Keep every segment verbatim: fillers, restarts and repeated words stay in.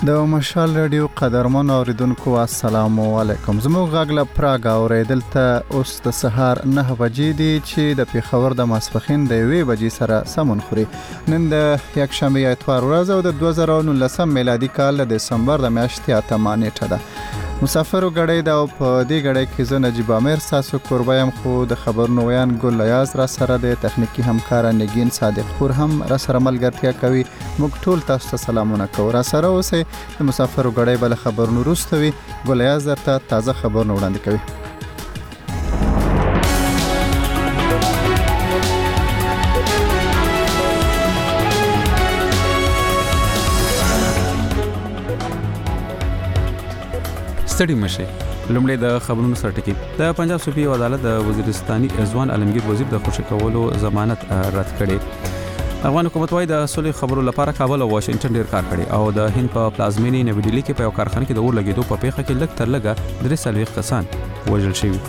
د مشال رادیو قدرمن اوریدونکو السلام علیکم. زموږ غږ له پراګ اوریدل ته اوس د سهار نه بجې دي چې د پیښور د ماسپښین د یوې بجې سره سمون خوري. نن د یکشنبه اتوار ورځ او د دوه زره او نولسم میلادي کال د دسمبر د میاشتې اتمه نیټه ده. مسافرو غړې دا په دې غړې کې زه نجیب امیر ساسو قربایم خو د خبرونو ویان ګل یاز را سره د تخنیکی همکار نگین صادق پور هم را سره ملګرتیا کوي. موږ ټول تاسو ته سلامونه کوو. را سره اوسئ. د مسافرو غړې بل خبرونو وروستوي ګل یاز درته تازه خبرونه وړاندې کوي. ستړي مشه. لومړی د خبرونو سرټکی. د پنجاب صوبې عدالت د وزیرستاني ځوان عالمگیر وزیر د خوشی کولو ضمانت رد کړي. افغان حکومت وايي د اصلي خبرو لپاره کابل او واشنگټن ډیر کار کړي او د هند په پلازمینی نوی ډیلی کې په یو کارخانه کې د اور لګیدو په پیښه کې لږ تر لږه درې څلوېښت کسان وژل شوي.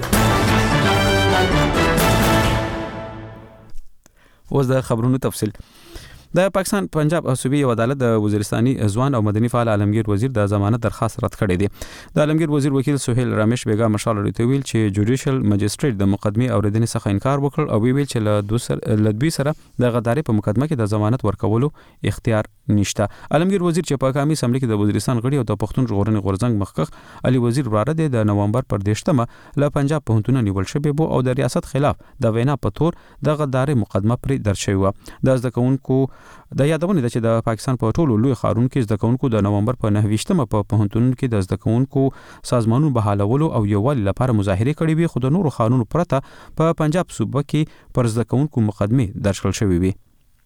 اوس د خبرونو تفصیل. د پاکستان پنجاب صوبې عدالت د وزیرستاني ځوان او مدني فعال عالمگیر وزیر د ضمانت درخواست رد کړی دی. د عالمگیر وزیر وکیل سہیل رمیش بیگا مشال لري ویل چې جوډیشل مجستریټ د مقدمه اوریدنې څخه انکار وکړ او ویل چې له دوسر لدوی سره د غداري په مقدمه کې د ضمانت ورکولو اختیار نشته. عالمگیر وزیر چې په قومي اسمبلی کې د وزیرستان غړي او د پښتون ژغورنې غورځنګ مخکخ علي وزیر وراره دی د نومبر پر دیشتمه له پنجاب پوهنتون نیول شوی بو او د ریاست خلاف د وینا په تور د غداري مقدمه پر درج شوی و. د ځکهونکو د یادونه ده چې د پاکستان په ټولو لوی ښارونو کې زده کوونکو د نومبر په نهه ویشتمه په پوهنتونونو کې د زده کوونکو سازمانونو بحالولو او یووالي لپاره مظاهره کړې وي خو د نورو ښارونو پرته په پنجاب صوبه کې پر زده کوونکو مقدمه درج کړل شوې وي.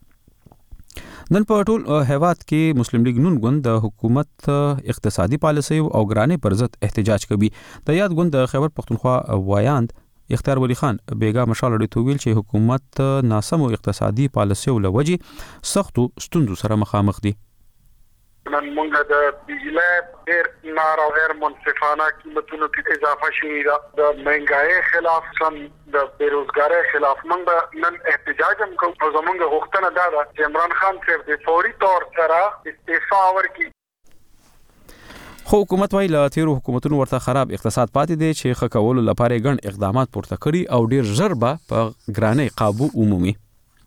نن په ټول هیواد کې مسلم لیگ نون ګوند د حکومت اقتصادي پالیسي او ګرانې پر ضد احتجاج کوي. د یاد ګوند د خیبر پختونخوا وایاند اختیار ولی خان بیگا مشال لري تویل چې حکومت ناسمو اقتصادي پالیسیو لوجې سختو ستونزو سره مخامخ دي. نن موږ د بجلی ډېر نار او غیر منصفانه قیمتونو کې اضافه شوې ده. د مهنګای خلاف سم د بیروزګاری خلاف موږ نن احتجاج هم کوو. زموږ غوښتنه دا ده چې عمران خان صاحب د فوري طور سره استعفا ورکړي. خو حکومت وايي له تیرو حکومتونو ورته خراب اقتصاد پاتې دی چې ښه کولو لپاره ګڼ اقدامات پورته کړي او ډیر ژر به په ګرانۍ قابو عمومي.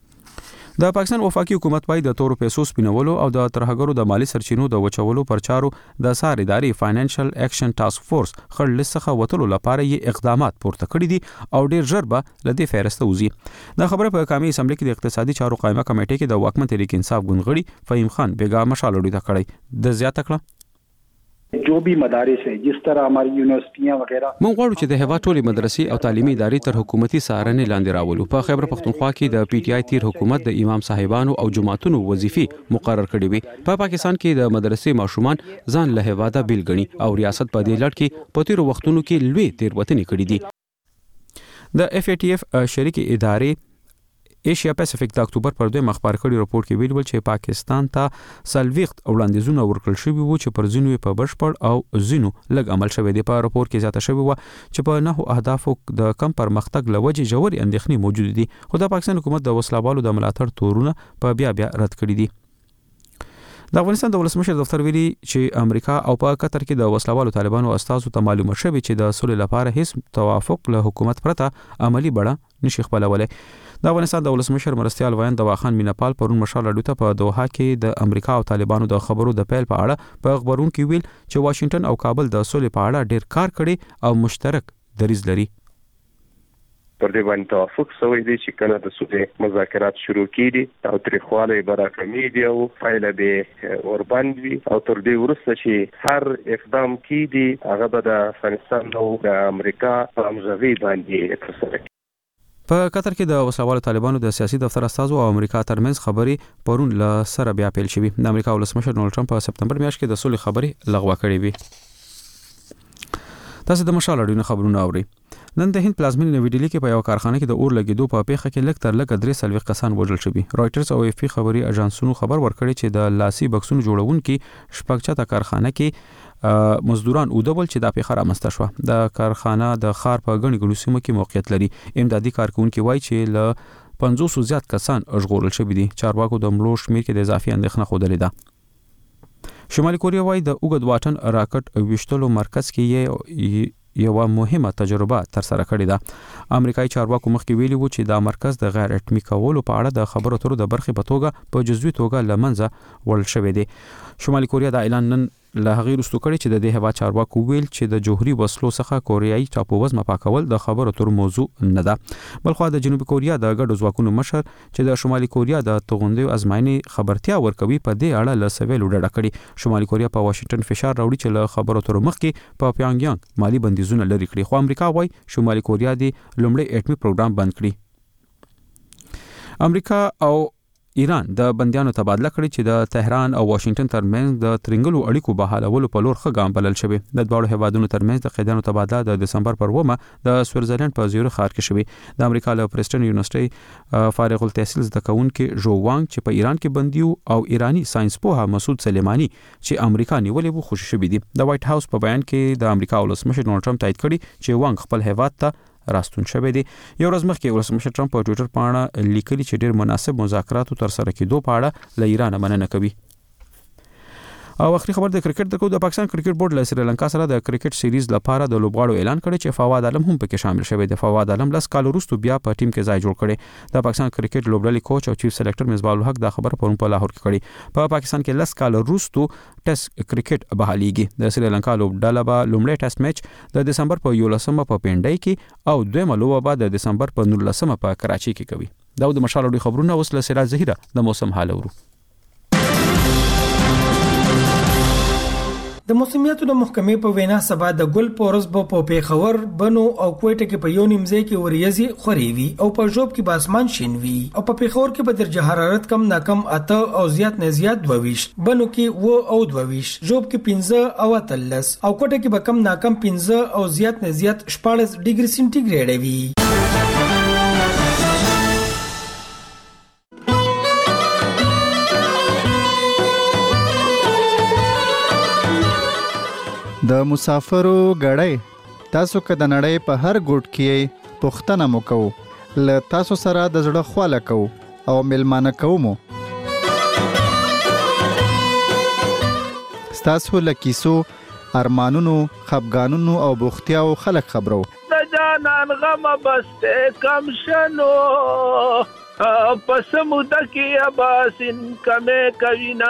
د پاکستان وفاقي حکومت وايي د تورو پیسو سپینولو او د ترهګرو د مالی سرچینو د وچولو پر چارو د سار اداري فاینانشل اکشن ټاسک فورس خړ لیست څخه وتلو لپاره یې اقدامات پورته کړي دي او ډیر ژر به لدې فهرسته وځي. دا خبره په قومي اسمبلی کې د اقتصادي چارو قائمه کمیټې کې د واکمن تحریک انصاف ګوندغړي فهیم خان بیگا مشال لري ته کړی. د زیاته کړه जो भी मदारिस है जिस तरह हमारी यूनिवर्सिटियां वगैरह مونږ غواړو چې د هیواد ټولې مدرسې او تعلیمي ادارې تر حکومتي څارنې لاندې راولو. په خیبر پختونخوا کې د پی ټی آی تیر حکومت د امام صاحبانو او جماعتونو وظیفې مقرر کړې وي. په پاکستان کې د مدرسې ماشومان ځان له هیواده بیل غني او ریاست په دې لړ کې په تیرو وختونو کې لوی تیروتنې کړې دي. د اف ای ټی اف شریک ادارې ایشیا پیسفیک د اکتوبر پر دوه مخبر کړي رپورت کې ویل چې پاکستان ته سلويخت وړاندیزونه ورکړل شوی وو چې پر ځینو په بشپړ او ځینو لږ عمل شوی دی. په رپورت کې زیاته شوی و چې په نهو اهدافو د کم پرمختګ لوجې جوړې اندېښنې موجود دي خو د پاکستان حکومت د وسلوالو د ملاتړ تورونه په بیا بیا رد کړی دي. د افغانستان د ولسمشر دفتر ویلي چې امریکا او په قطر کې د وسلوالو طالبانو استازو ته معلومه شوی چې د صلح لپاره هیڅ توافق له حکومت پرته عملی بڼه نشي خپلولای. د افغانستان د ولسمشر مرستيال وایند دواخان میناپال پرون مشال اډو ته په دوحه کې د امریکا او طالبانو د خبرو د پیل په اړه په خبرون کې ویل چې واشنگټن او کابل د صلح په اړه ډیر کار کړي او مشترک دریځ لري. پر دې باندې توافق شوی دی چې کله د صلح مذاکرات شروع کیږي او تاریخواله براکمي دی او فایل به اوربند وي او تر دې وروسته چې هر اقدام کیږي هغه به د افغانستان او د امریکا په همغږي باندې ترسره کیږي. په قطر کې د وسلوالو طالبانو د سیاسي دفتر استازو او امریکا ترمنځ خبرې پرون له سره بیا پیل شوې. د امریکا ولسمشر ډونالد ټرمپ په سپتمبر میاشت کې د صلح خبرې لغوه کړې وي. تاسو د مشال اډو خبرونه اورئ. نن د هند پلازمینې نوی ډیلی کې په یو کارخانه کې د اور لګیدو په پیښه کې لږ تر لږه درې څلوېښت کسان وژل شوي. رایټرز او اف پی خبري اژانسونو خبر ورکړی چې د لاسي بکسونو جوړونکي شپږ چته کارخانه کې مزدوران اودول چې د پیښه رامنځته شوه. د کارخانه د ښار په غني غنو سیمه کې موقعیت لري. امدادي کارکونکي وایي چې له پنځوس زیات کسان ژغورل شوي دي. چارواکو د مړو شمیر کې د اضافي اندېښنه خوده لیده. شمالي کوریا وايي د اوږد واټن راکټ وشتلو مرکز کې یو مهمه تجربه تر سره کړې ده. امریکایي چارواکو مخکې ویلي وو چې دا مرکز د غیر اټومي کولو په اړه د خبرو اترو د برخې په توګه په جزوي توګه لمنځه وړل شوی دی. شمالي کوریا دا اعلان نن له هغې وروسته کړی چې د دې هېواد چارواکو ویل چې د جوهري وسلو څخه کوریایي ټاپووزمه پاکول د خبرو اترو موضوع نه ده. بلخوا د جنوبي کوریا د ګډو ځواکونو مشر چې د شمالي کوریا د توغندیو ازمایښتي خبرتیا ورکوي په دې اړه له سویلو ډډه کړې. شمالي کوریا په واشنگټن فشار راوړي چې له خبرو اترو مخکې په پیانګیانګ مالی بندیزونه لري کړي، خو امریکا وايي شمالي کوریا د لومړی اټومي پروګرام بند کړي. امریکا او ایران د بندیانو تبادله کړي چې د تهران او واشنگټن ترمنځ د ترنګلو اړیکو بحالولو په لور ښه ګام بلل شوی. د دواړو هیوادونو ترمنځ د قیدانو تبادله د دسمبر پر اوومه د سویټزرلند په زیورخ ښار کې شوی. د امریکا له پریسټن یونیورسيټي فارغ التحصیل زده کوونکي جو وانګ چې په ایران کې بندي او ایرانی ساينس پوها مسعود سلیمانی چې امریکا نیولې وو خوشی شوی دي. د وایټ هاوس په بیان کې د امریکا ولسمشر ډونالډ ټرمپ تایید کړي چې وانګ خپل هیواد ته راستون شوی دی. یو ورځ مخکې ولسمشر ټرمپ په ټوئیټر باندې لیکلي چې ډیر مناسب مذاکراتو تر سره کېدو په اړه له ایران مننه کوي. او اخري خبر د کرکټ د کو د پاکستان کرکټ بورډ له سریلانکا سره د کرکټ سیریز لپاره د لوبغاړو اعلان کړی چې فواد عالم هم پکې شامل شوی دی. فواد عالم لاس کال وروسته بیا په ټیم کې ځای جوړ کړي. د پاکستان کرکټ لوبډلې کوچ او چیف سلیکټر مصباح الحق دا خبر په په لاهور کې کړي. په پاکستان کې لاس کال وروسته ټیسټ کرکټ بحاليږي. د سریلانکا لوبډله به لومړی ټیسټ میچ د دسمبر په یولسمه په پینډای کې او دویمه لوبه به د دسمبر په نولسمه په کراچي کې کوي. دا د مشال خبرونه اوس له سراج زهیره د موسم حال ورو. د موسمیاتو د محکمې په وینا سبا د ګل پورس په پیښور بنو او کوټه کې په یو نیمځای کې وریځي خوري وي او په جوب کې باسمان شین وي او په پیښور کې په درجه حرارت کم ناکم اته او زیات نه زیات دوه بنو کې و او دوه جوب کې پنځه او اتلس او کوټه کې به کم ناکم پنځه او زیات نه زیات شپږ ډیګري سنټیګریډ وي. د مسافرو غړی تاسو که د نړۍ په هر ګوټ کې پوښتنه مو کوو له تاسو سره د زړه خواله کوو او ملمانه کوو مو ستاسو له کیسو ارمانونو خفګانونو او بوختیاو خلک خبرو د جانان غم بسته کم شنو پس موده کې اباسین کمه کوینا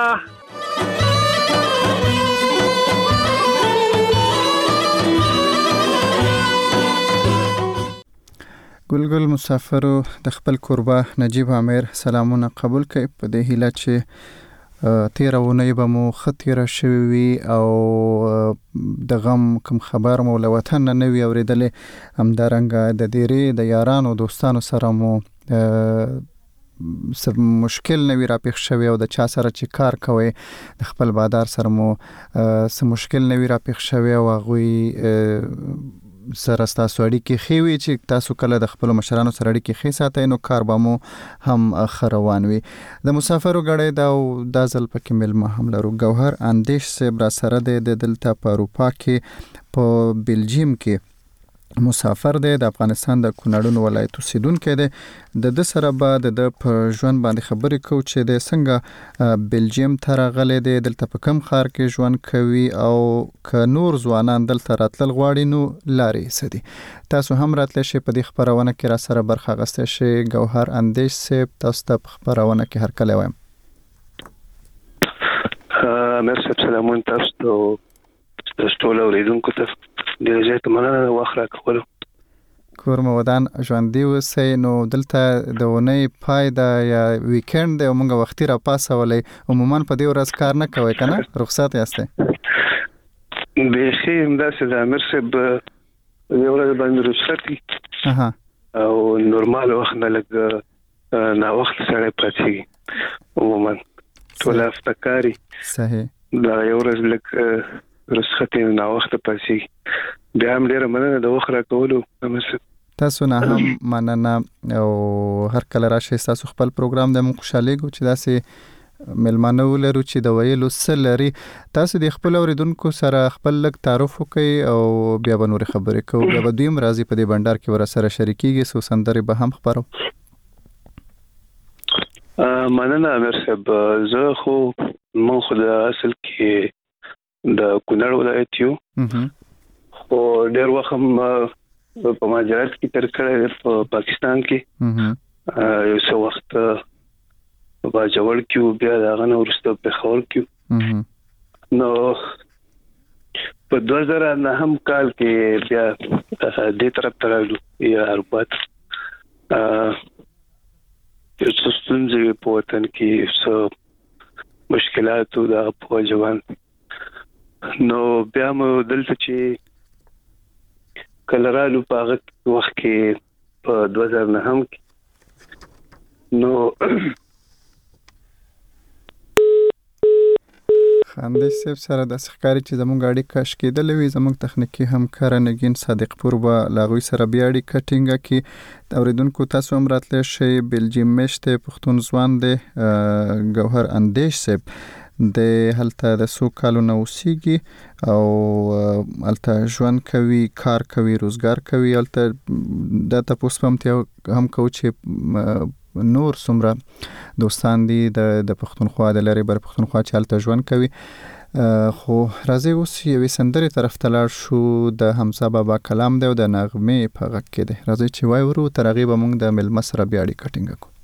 ګلګل مسافرو د خپل قربا نجیب عامر سلامونه قبول کړئ په دې هیله چې تیرونه به مو خطیره شوي او د غم کوم خبر مو له وطن نه وی اوریدلې همدارنګه د ډیری د یارانو دوستانو سره مو سب مشکل نوی را پیښ شوی او د چا سره چې کار کوي د خپل بادار سره مو سم مشکل نوی را پیښ شوی او غوي سره تاسو اړیکې خوي چې تاسو کله د خپل مشرانو سره اړیکې خې ساتئ نو کار به مو هم خروان وي. د مسافرو غړې دا د ځل پکې ملما هم لرو ګوهر اندیش صاحب را سره د دلته په اروپا کې په بلجیم کې مسافر دی د افغانستان د کونړونو ولایت اوسیدونکی دی. د د سره بعد د په ژوند باندې خبرې کو چې د څنګه بلجیم ته راغلی دی دلته په کم ښار کې ژوند کوي او که نور ځوانان دلته راتلل غواړي نو لارې څه دي. تاسو هم راتلی شئ په دې خپرونه کې را سره برخه اخیستی شئ. ګوهر اندیش صاحب تاسو ته په خپرونه کې هرکلی وایم. مرسی سلامون تاسو ته تاسو ټول اوریدونکو ته ډیر زیات مننه وخت راکولو. کور مو ودان ژوندي اوسئ. نو دلته د اونۍ پای د یا ویکند دی او موږ وختي را پاسولی عموما په دې ورځ کار نه کوئ که نه رخصت یاستئ؟ بیخي همداسې د امیر صاحب دې ورځ باندې رخصت وي او نورمال وخت نه لږ ناوخته سړی پاڅېږي عموما ټوله هفته کاري صحیح دا یو ورځ لږ رخصت یې ناوخته پاڅېږي. بیا هم ډېره مننه د وخت راکولو امیر صاحب. تاسو نه هم مننه او هر کله راشئ ستاسو خپل پروګرام دی موږ خوشحالیږو چې داسې ملمانه ولرو چې د ویلو څه لري. تاسو د خپل اوریدونکو سره خپل لږ تعارف وکړئ او بیا به نورې خبرې کوو. بیا به دوی هم راځي په دې بنډار کې ورسره شریکېږي څو سندرې به هم خپرو. مننه امیر صاحب. زه خو من خو د اصل کې د کونړ ولایت یو خو ډېر وخت په مهاجرت کې تر کړی په پاکستان کې یو څو وخت په باجوړ کې بیا دغه نو ورسته په خور کې نو په دوه زره نه هم کال کې بیا دې طرف ته راغلو یا اربات یو څه ستونزې په وطن کې څه مشکلات او د په ځوان نو بیا مو دلته چې کلرالو په هغه وخت کې په دوه زره نه هم نو خاندې صاحب سره د ښکاری چې زموږ اړیکه کش کېدلې وي زموږ تخنیکی همکار نگین صادق پور به لاغوي سره بیا اړیکه ټینګه کی اوریدونکو تاسو هم راتلی شئ. بلجیم مشته پښتون ځوان دی ګوهر اندیش صاحب د هلته د سو کالو نو اوسېږي او هلته ژوند کوي، کار کوي، روزګار کوي. هلته د تاسو په هم هم کو چې نور سمره دوستان دي د د پښتونخوا د لری بر پښتونخوا چې هلته ژوند کوي. خو راځي اوس یوې سندرې طرف ته لاړ شو. د حمزه بابا کلام دی او د نغمې په غږ کې دی. راځي چې وای ورو تر هغې به موږ د مېلمه سره بیا اړیکه ټینګه کړو.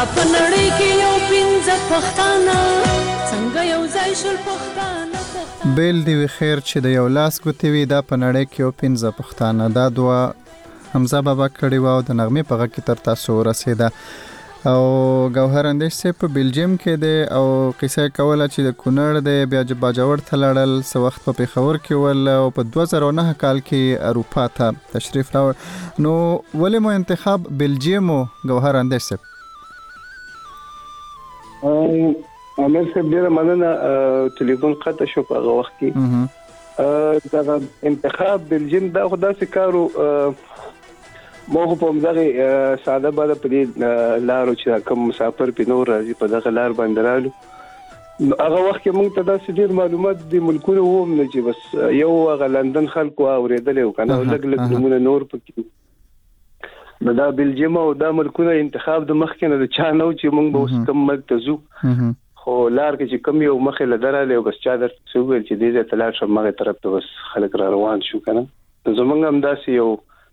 پنړې کې یو پنځه پښتانه څنګه یو ځای شول پښتانه بیل دی وی خیر چې د یو لاس ګوتې وي دا پنړې کې یو پنځه پښتانه. دا دوا حمزه بابا کړي و او د نغمې په غږ کې تر تاسو ورسېده. او ګوهر اندیش صاحب په بلجیم کې دی او قصه کوله چې د کونړ دی بیا باجوړ ته لاړل څه وخت په پېښور کې ول او په دوه زره نه کال کې اروپا ته تشریف راوړ. نو ولې مو انتخاب بلجیم و ګوهر اندیش صاحب؟ امیر صاحب ډیره مننه. ټلیفون قطع شو په هغه وخت کې. دا انتخاب بلجیم دا خدا سي کارو مو په مزغه ساده باندې په لارو چې کوم مسافر په نور راځي په دغه لار باندې رالو. هغه وخت کې موږ ته دا ډیر معلومات د ملکونو ووم نه چې بس یو هغه لندن خلکو اوریدل او کنه لګ لګ نمونه نور پکې. دا بلجیم او دا ملکونه انتخاب د مخکنه د چا نو چې موږ به اوس کوم ملک ته ځو خو لار کې چې کم یو مخه لدراله بس چا در څو ویل چې دې ته لار شم مغه طرف ته بس خلک را روان شو کنه. زمونږ هم داسې یو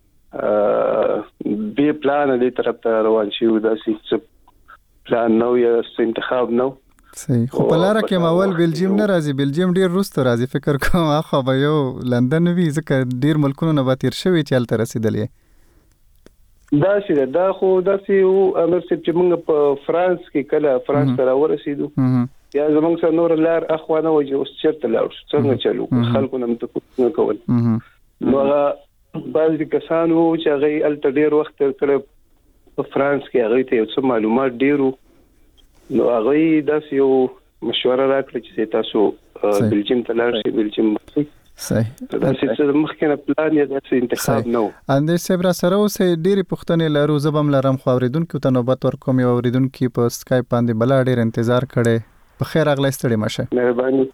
بی پلان دې طرف ته روان شو داسې پلان نو یا انتخاب نو صحیح. خو په لار کې ماول بلجیم نه راځي، بلجیم ډیر وروسته راځي. فکر کوم اخو به یو لندن وی ځکه ډیر ملکونو نه به تیر شوی چې الته رسیدلې. دا شي دا خو داسې او امر چې موږ په فرانس کې کله فرانس ته راورسېدو یا زمونږ سره نور لار اخوانه وځي اوس چیرته لاړ څنګه چلو خلکو نم ته نه کول. نو بعض کسانو چې هغه الته ډیر وخت تر کړ په فرانس کې هغه ته یو څه معلومات ډیرو نو هغه داسې یو مشوره راکړه چې تاسو بلجیم ته لاړ شئ. بلجیم صحیح. دا چې مخکنه پلان یا د انتخاب نو اندې سبرا سره اوسې ډېری پښتنې لارو زبم لرم خو اوریدونکو ته نوبت ورکوم. یو اوریدونکو په اسکایپ باندې بل ډېر انتظار کړي. په خیر اغلی ستړي مشه. مهرباني.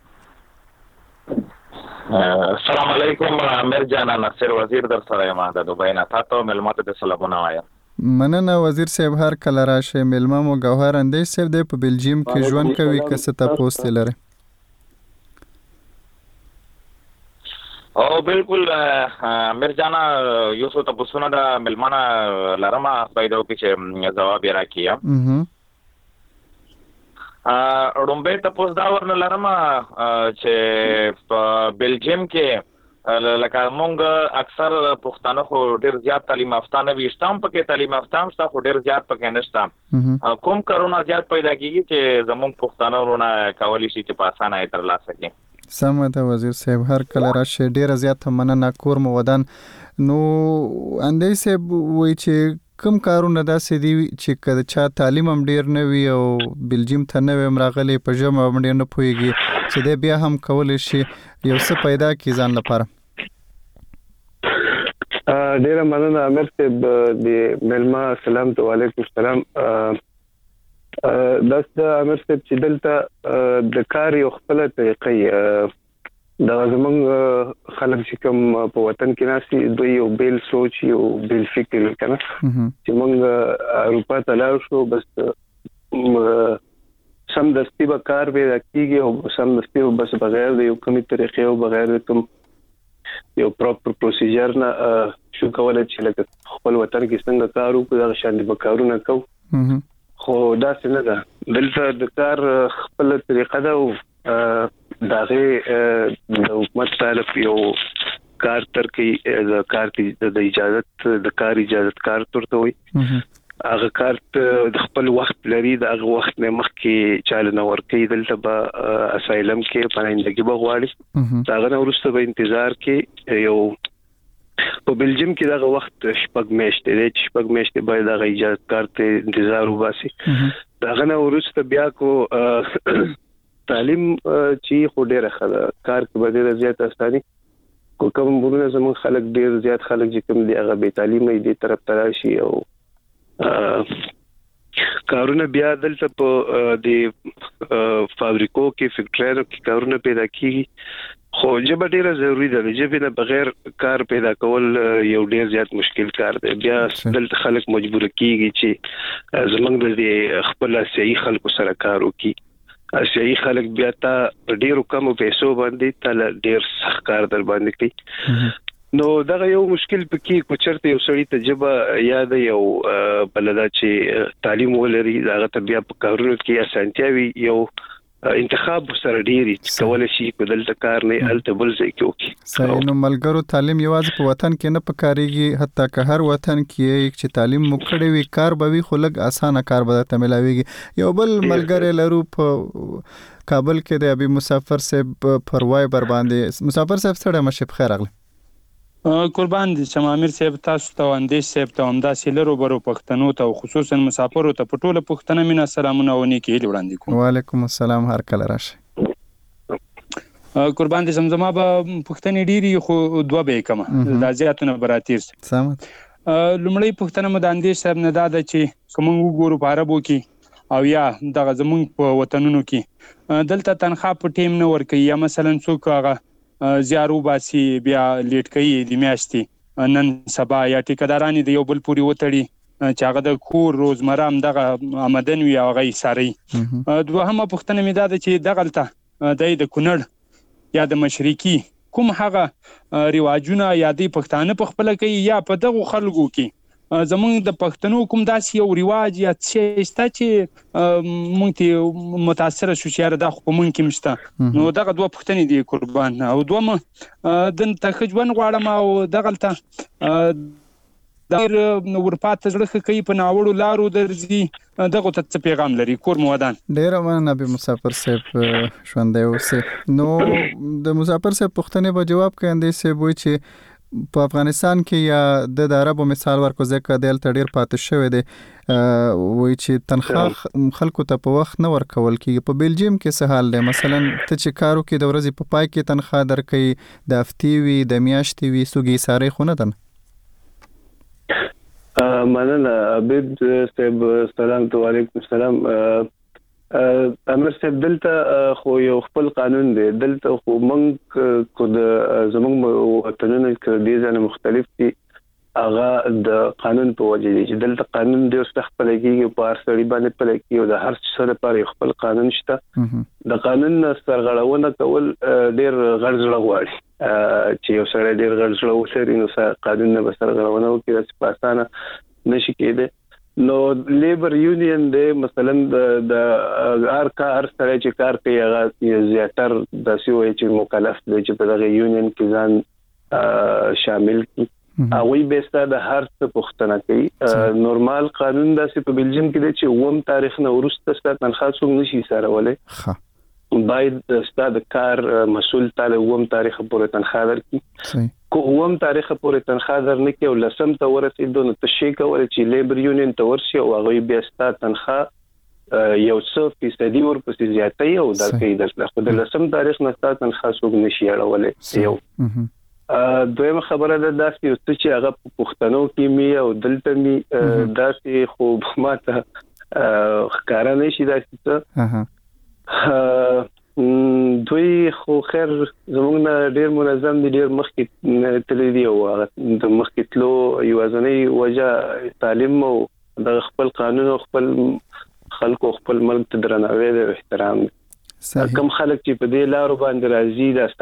السلام علیکم امیر جان ناصر وزیر در سره ما د دوبۍ نه تاسو ملمت د سلامونه وایم. مننه وزیر صاحب هر کله راشه. ملما مو ګوهر اندیش صاحب د په بلجیم کې ژوند کوي که څه تاسو لري؟ او بالکل امیر جان یو څه تاسو نه د ملمانه لرمه پیدا کې چې جواب راکیا. رومبه تاسو دا ورن لرمه چې په بلجیم کې لکه مونږ اکثر پښتانه خو ډیر زیات تعلیم یافته نه وي، شتم پکې تعلیم یافته هم شته خو ډیر زیات پکې نشته. کوم کارونه زیات پیدا کیږي چې زمونږ پښتانه ورونه کولی شي چې په اسانه یې ترلاسه کړي. سمه ده وزیر صاحب هر کله راشه ډیر زیات مننه. کور مو ودان. نو اندې صاحب وای چې کوم کارونه داسې دي چې کله چا تعلیم هم ډیر نه وي او بلجیم ته نه وي راغلي په ژمه باندې نه پويږي چې د بیا هم کول شي یو څه پیدا کی ځان لپاره. ډیر مننه امیر صاحب د ملما سلام علیکم السلام. داسته امیر صاحب چې دلته د کار یو خپل طریقې دا زمونږ خلک چې کوم په وطن کې ناسي دوی یو بیل سوچ یو بیل فکر کنه چې موږ اروپا ته لاړ شو بس سم دستی به کار به کیږي او سم دستی بس بغیر د یو کومي طریقې او بغیر کوم یو پراپر پروسیجر نه شو کولای چې لکه خپل وطن کې څنګه کار وکړو دا شان دي کارونه کوو. خو دا څنګه ده دلته د کار خپل طریقه ده او داغه د حکومت طرف یو کار ترکي د کار د اجازه د کار اجازه کار ترته وي. هغه کار د خپل وخت لري د هغه وخت نه مخکې چاله نو ورکې دلته به اسایلم کې پنځندګي بغواړي داغه نو ورسته به انتظار کې یو په بلجیم کې دغه وخت شپږ میاشتې دی چې شپږ میاشتې باید دغه اجازه کار ته انتظار وباسي. دغه نو ورسته بیا کو تعلیم چې خو ډیره خله کار کې به ډیره زیات اساني کو کوم ورونه زموږ خلک ډیر زیات خلک چې کوم دی هغه به تعلیم دې طرف تراشي او کارونه بیا دلته په د فابریکو کې فیکټریو کې کارونه پیدا کیږي. خو جبه ډیره ضروری ده چې نه بغیر کار پیدا کول یو ډیر زیات مشکل کار دی. بیا دلته خلک مجبور کیږي چې زمونږ د خپل سیاسي خلکو سره کار وکړي. اسیایي خلک بیا تا ډیرو کم پیسو باندې تل ډیر سخت کار در باندې کوي. نو دا یو مشکل پکې کوچرته یو سړی ته جبه یاد یو بلدا چې تعلیم ولري داغه تربیه په کارونو کې اسانتیاوي یو انتخاب سره ډیری کول شي په دلته کار نه الته بل ځای کې وکي صحیح. نو ملګرو تعلیم یوازې په وطن کې نه پکاريږي، حتی که هر وطن کې چې تعلیم مکړې وي کار به وي خو لږ اسانه کار به ته ملاويږي. یو بل ملګری لرو په کابل کې د ابي مسافر صاحب پروای بر باندې. مسافر صاحب سره مشه بخیر اغله. قربان دي شمامیر صاحب تاسو ته اندیش صاحب ته همدا سیلرو برو پښتنو ته خصوصا مسافرو ته پټوله پښتنه مینا سلامونه ونی کې وړاندې کوم. وعلیکم السلام، هر کله راشه. قربان دي زمزمه به پښتنې ډيري خو دوه به کما د زیاتونه براتیر سم. لومړی پښتنه مد اندیش صاحب نه داده چې کوم وګورو په عربو کې او یا دغه زمونږ په وطنونو کې دلته تنخواه په ټیم نه ورکي یا مثلا څوک هغه زیارو باسي بیا لیټ کوي د میاشتې نن سبا یا ټیکدارانی د یو بل پوری وتړي چې هغه د کور روزمره هم دغه آمدن وي هغه یې ساري. دوهمه پوښتنه مې دا ده چې دغلته د کونړ یا د مشرقي کوم هغه رواجونه یا د پښتانه په خپل کوي یا په دغه خلکو کې زمونږ د پښتنو کوم داسې یو رواج یا څه شته چې مونږ ته متاثر شو چې دا خو مونږ کې مشته. نو دغه دوه پښتنې دي قربان. او دوه د تخجون غواړم او دغلته د ورپات زړه کوي په ناوړو لارو درځي دغه ته پیغام لري کور مودان. ډیر مننه به مسافر صاحب ژوندې اوسه. نو د مسافر صاحب پښتنې په جواب کې اندې سه وای چې په افغانستان کې یا د عربو مثال ورکو ځکه دلته ډیر پاتې شوی دی وای چې تنخواه خلکو ته په وخت نه ورکول کیږي. په بلجیم کې څه حال دی؟ مثلا ته چې کارو کې د ورځې په پای کې تنخواه درکې د هفتې وي د میاشتې وي سوګي ساري خو نه دن. مننه عبد صاحب، سلام علیکم. سلام امر صاحب. دلته خو یو خپل قانون دی، دلته خو موږ کو د زموږ وطنونو کې د ځانه مختلف دي هغه د قانون په وجه دي چې دلته قانون ډیر سخت پلګي په هر څړي باندې پلګي او د هر څه لپاره خپل قانون شته. د قانون سرغړونه کول ډیر غړزړه غواړي چې یو سره ډیر غړزړه وسري نو قانون نه سرغړونه وکړي چې په اسانه نشي کېده. نو لیبر یونین د مثلا د هر کار سره چې کار کوي هغه زیاتر د سیوې چې مکلف دي چې په دغه یونین کې ځان شامل کی هغه به ستاسو د هر څه پوښتنه کوي. نورمال قانون داسې په بلجیم کې دی چې اوم تاریخ نه ورسته ستاسو تنخواه څوک نشي سارولې. باید ستاسو د کار مسؤل تعالی اوم تاریخ پورې تنخواه درکړي. کو اوم تاریخ پورې تنخواه درنکي او لسم ته ورسېدو نو تشي کول چې لیبر یونین ته ورشي او هغه به ستاسو تنخواه یو څو فیصدي ورپسې زیاتې او درکې درته خو د لسم تاریخ نه ستاسو تنخواه څوک نشي اړولې. یو دویمه خبره ده داسې یو څه چې هغه په پښتنو کې می او دلته می داسې خو ماته ښکارا نشي داسې څه دوی خو خیر زموږ نه ډیر منظم دي، ډیر مخکې تللی دی او د مخکې تلو یوازنۍ وجه تعلیم او د خپل قانون او خپل خلکو خپل ملک ته درناوی او احترام. کم خلک چې په دې لارو باندې راځي د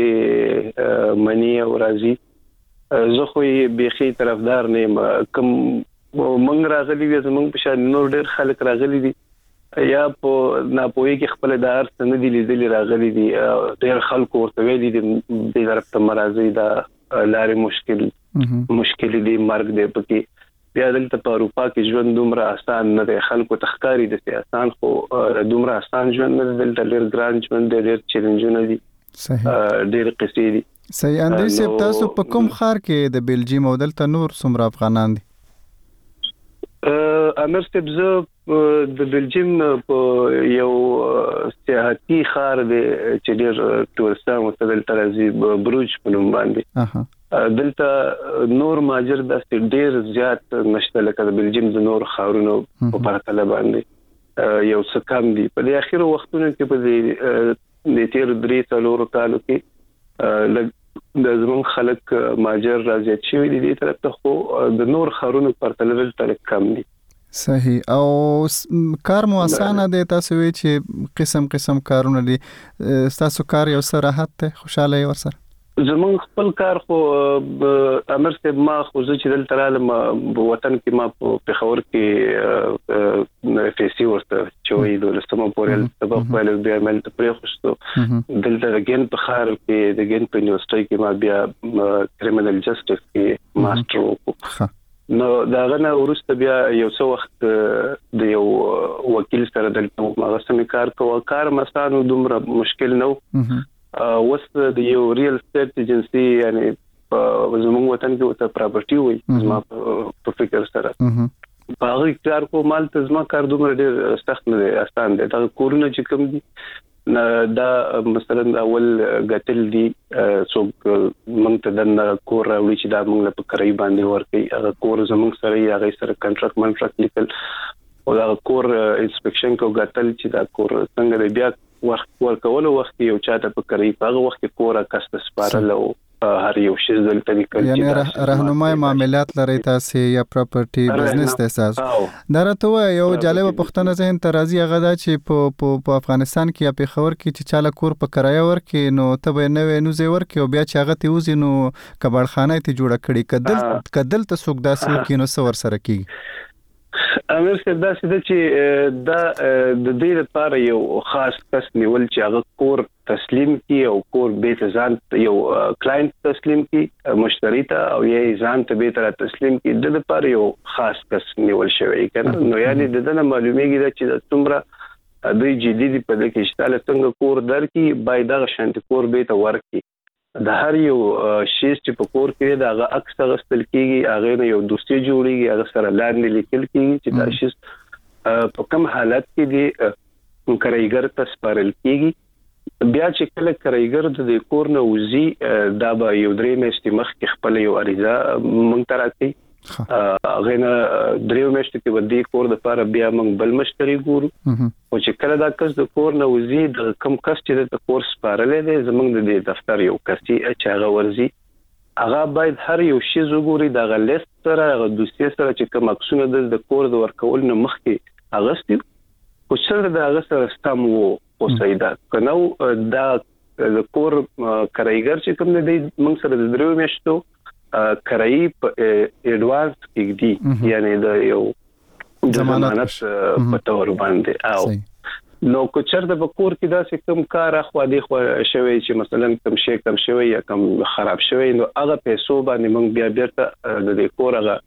سخت منی او راځي زه خو یې بيخي طرفدار نه یم. کم منګ راغلي وي زموږ په شان نور ډیر خلک راغلي دي یا په ناپوهي کې خپل دار سند دي لیدل راغلي دي ډیر خلکو ورته ویلي دي د طرف ته مرزي دا لارې مشکل مشکل دي مرګ دی پکې. بیا دلته په اروپا کې ژوند دومره آسان نه دی، خلکو تخکاری دي آسان خو دومره آسان ژوند نه دی، دلته ډیر ګران ژوند دی، ډیر چیلنجونه دي. صحیح. ډیر قصې دي. صحیح. اندې سپ تاسو په کوم خار کې د بلجیم او دلته نور څومره افغانان دي؟ امر صاحب زه د بلجیم په یو سیاحتي خار دی چې ډیر ټورستان مستقل ترازی بروج په نوم باندې. دلته نور ماجر د ډیر زیات نشته لکه د بلجیم د نور خارونو په پرتله باندې یو څه کم دي. په د اخیرو وختونو کې په د تیر درې څلورو کالو کې د زمون خلک ماجر راځي چې وی دي طرف ته خو د نور خارونو پرتله دلته کم دي. صحیح. او کار مو اسانه دی؟ تاسو وی چې قسم قسم کارونه دي، تاسو کار یو سره راحت ته خوشاله ور سره؟ زمون خپل کار خو امر صاحب ما خو چې دلته رالم په وطن کې ما په پېښور کې فیسي ورته چوي د لسمه پورې سبق ویل بیا مل ته پرې خوشتو دلته ګین په خار کې د ګین په یونیورسيټي کې ما بیا کریمینل جسټس کې ماستر وکړ. نو دا غنه ورسته بیا یو څو وخت د یو وکیل سره دلته ما سمې کار کوه کار مسانو دومره مشکل نه و وس د یو ریل اسټیټ ایجنسی یعنی په زموږ وطن کې وته پراپرټي وي زما په فکر سره باغ کار کو مال ته زما کار دومره ډیر سخت نه دی آسان دی دا کورونه چې کوم دي دا مثلا اول غتل دي څوک مونږ ته د کور راوړي چې دا مونږ له کرای باندې ورکي هغه کور زموږ سره یا هغه سره کنټراکټ منټراکټ لیکل او دا کور انسپیکشن کو غتل چې دا کور څنګه دی بیا وخت ورکول وخت یو چاته په کرای په هغه وخت کور کاست سپارل او هر یو شی دلته لیکل یعنی راهنمای معاملات لري تاسو یا پراپرټي بزنس ته اساس درته یو جالب پښتنه ذهن ته راځي هغه دا چې په افغانستان کې یا په خبر کې چې چاله کور په کرایه ورکي نو ته به نو نو زی ورکي او بیا چې هغه ته وزي نو کباړخانه ته جوړه کړي کدل کدل ته سوق داسې کې نو سور سره کیږي. امر صاحب دا چې دا د دې لپاره یو خاص کس نیول چې هغه کور تسلیم کی او کور به ځان یو کلاینټ تسلیم کی مشتری ته او یې ځان ته به تر تسلیم کی د لپاره یو خاص کس نیول شوی کنه نو یعنی د دې معلومیږي چې څومره دوی جدي په دې کې شتاله څنګه کور درکې باید غشنت کور به ته ورکی د هر یو شی چې په کور کې دا هغه اکثر غستل کیږي هغه نه یو دوستي جوړیږي هغه سره لاندې لیکل کیږي چې دا شی په کوم حالت کې دی کرایګر ته سپارل کیږي بیا چې کله کرایګر د کور نه وزي دا به یو درې میاشتې مخکې خپل یو عریضه مونږ ته راکړي هغه نه درې میاشتې کې ودی کور د لپاره بیا مونږ بل مشتری ګورو او چې کله دا کس د کور نه وزي د کم کس چې د کور سپارلې دی زمونږ د دفتر یو کسي چې هغه ورزي هغه باید هر یو شی زګوري د غلیست سره هغه دوسیه سره چې کوم عکسونه د کور د ورکول نه مخکې هغه ستو او چې د هغه سره ستم وو او سیدا کنو دا د کور کرایګر چې کوم دی موږ سره د درو میاشتو کرای په ایڈوانس کې دی یعنی د یو ضمانت په تور باندې او نو کو چرته په کور کې دا چې کوم کار اخوا دی خو شوی چې مثلا کوم شی کم شوی یا کوم خراب شوی نو هغه پیسو باندې موږ بیا بیرته د دې کور هغه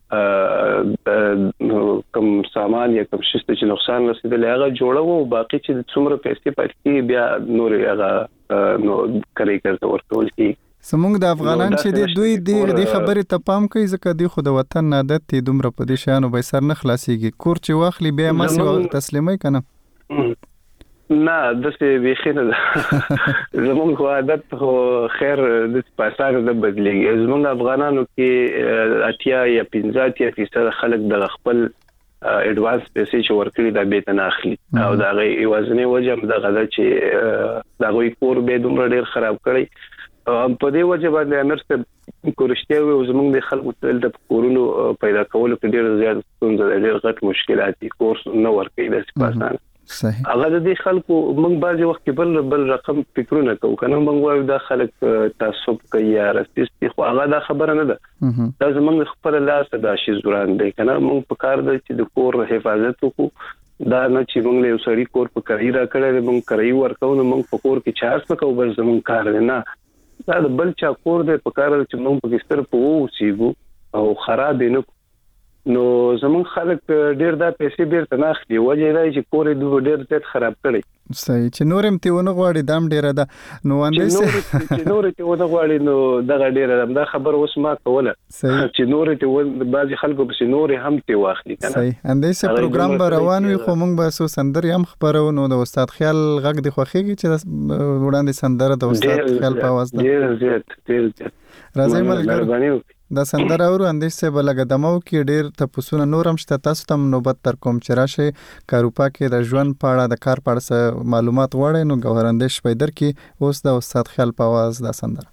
کوم سامان یا کوم شی چې نقصان رسیدلی هغه جوړو او باقي چې څومره پیسې پاتې بیا نور هغه نو کرای کړته ورکول کی سمونږ د افغانان چې د دوی د خبرې ته پام کوي ځکه دی خو د وطن عادت ته دومره په دې شانو به سر نه خلاصيږي کور چې واخلي بیا ماسي تسلیمي کنه نه د څه ویخنه زمونږ عادت خو خیر د پاساره د بدلېږي زمونږ افغانانو کې اتیا یا پنځه فیصد خلک د خپل ایڈوانس پیسې چې ورکړي دا به نه اخلي او دا غي وزنه وجه د غدا چې دا غوي کور به دومره ډیر خراب کړي په دې وجه باندې امرسته کورشته او زمونږ د خلکو تل د کورونو پیدا کولو کې ډیر زیات ستونزې ډیر غټ مشکلات دي کورس نو ورکړي د سپاسان صحیح هغه د دې خلکو موږ بعضي وخت بل بل رقم فکرونه کوو کنه موږ وایو دا خلک تعصب کوي یا راستی خو هغه دا خبره نه ده دا زمونږ خپل لاس دا شی زوران دی کنه موږ په کار د چې د کور حفاظت وکړو دا نه چې موږ له سړي کور په کرای را کړل موږ کرای ورکو نو موږ په کور کې چارج وکاو بل زمونږ کار نه دا بل چا کور دې په کار چې موږ په کستر په وو او خراب نه نو زمون خلک ډیر دا پیسې بیرته نه اخلي وجه دا چې کور دې ډیر زیات خراب کړي صحیح چې نورم ته ونه غواړي دام ډیر ده نو اندې چې نور ته ونه غواړي نو دغه ډیر ده دا خبر اوس ما کوله چې نور ته بعضي خلکو به نور هم ته واخلي کنه صحیح اندې سه پروګرام به روان وي خو موږ به سو سندر هم خبرو نو د استاد خیال غږ دی خوخيږي چې وړاندې سندره د استاد خیال په आवाज ده ډیر زیات ډیر زیات راځي ملګری دا سندره اورو اندیش سے بلګه دمو کې ډیر تاسو نورم شته تاسو تم نوبت تر کوم چرشه کاروپا کې د ژوند پاړه د کار پاړه سره معلومات وړي نو ګورندش پیدر کې اوس د استاد خیال په आवाज دا سندره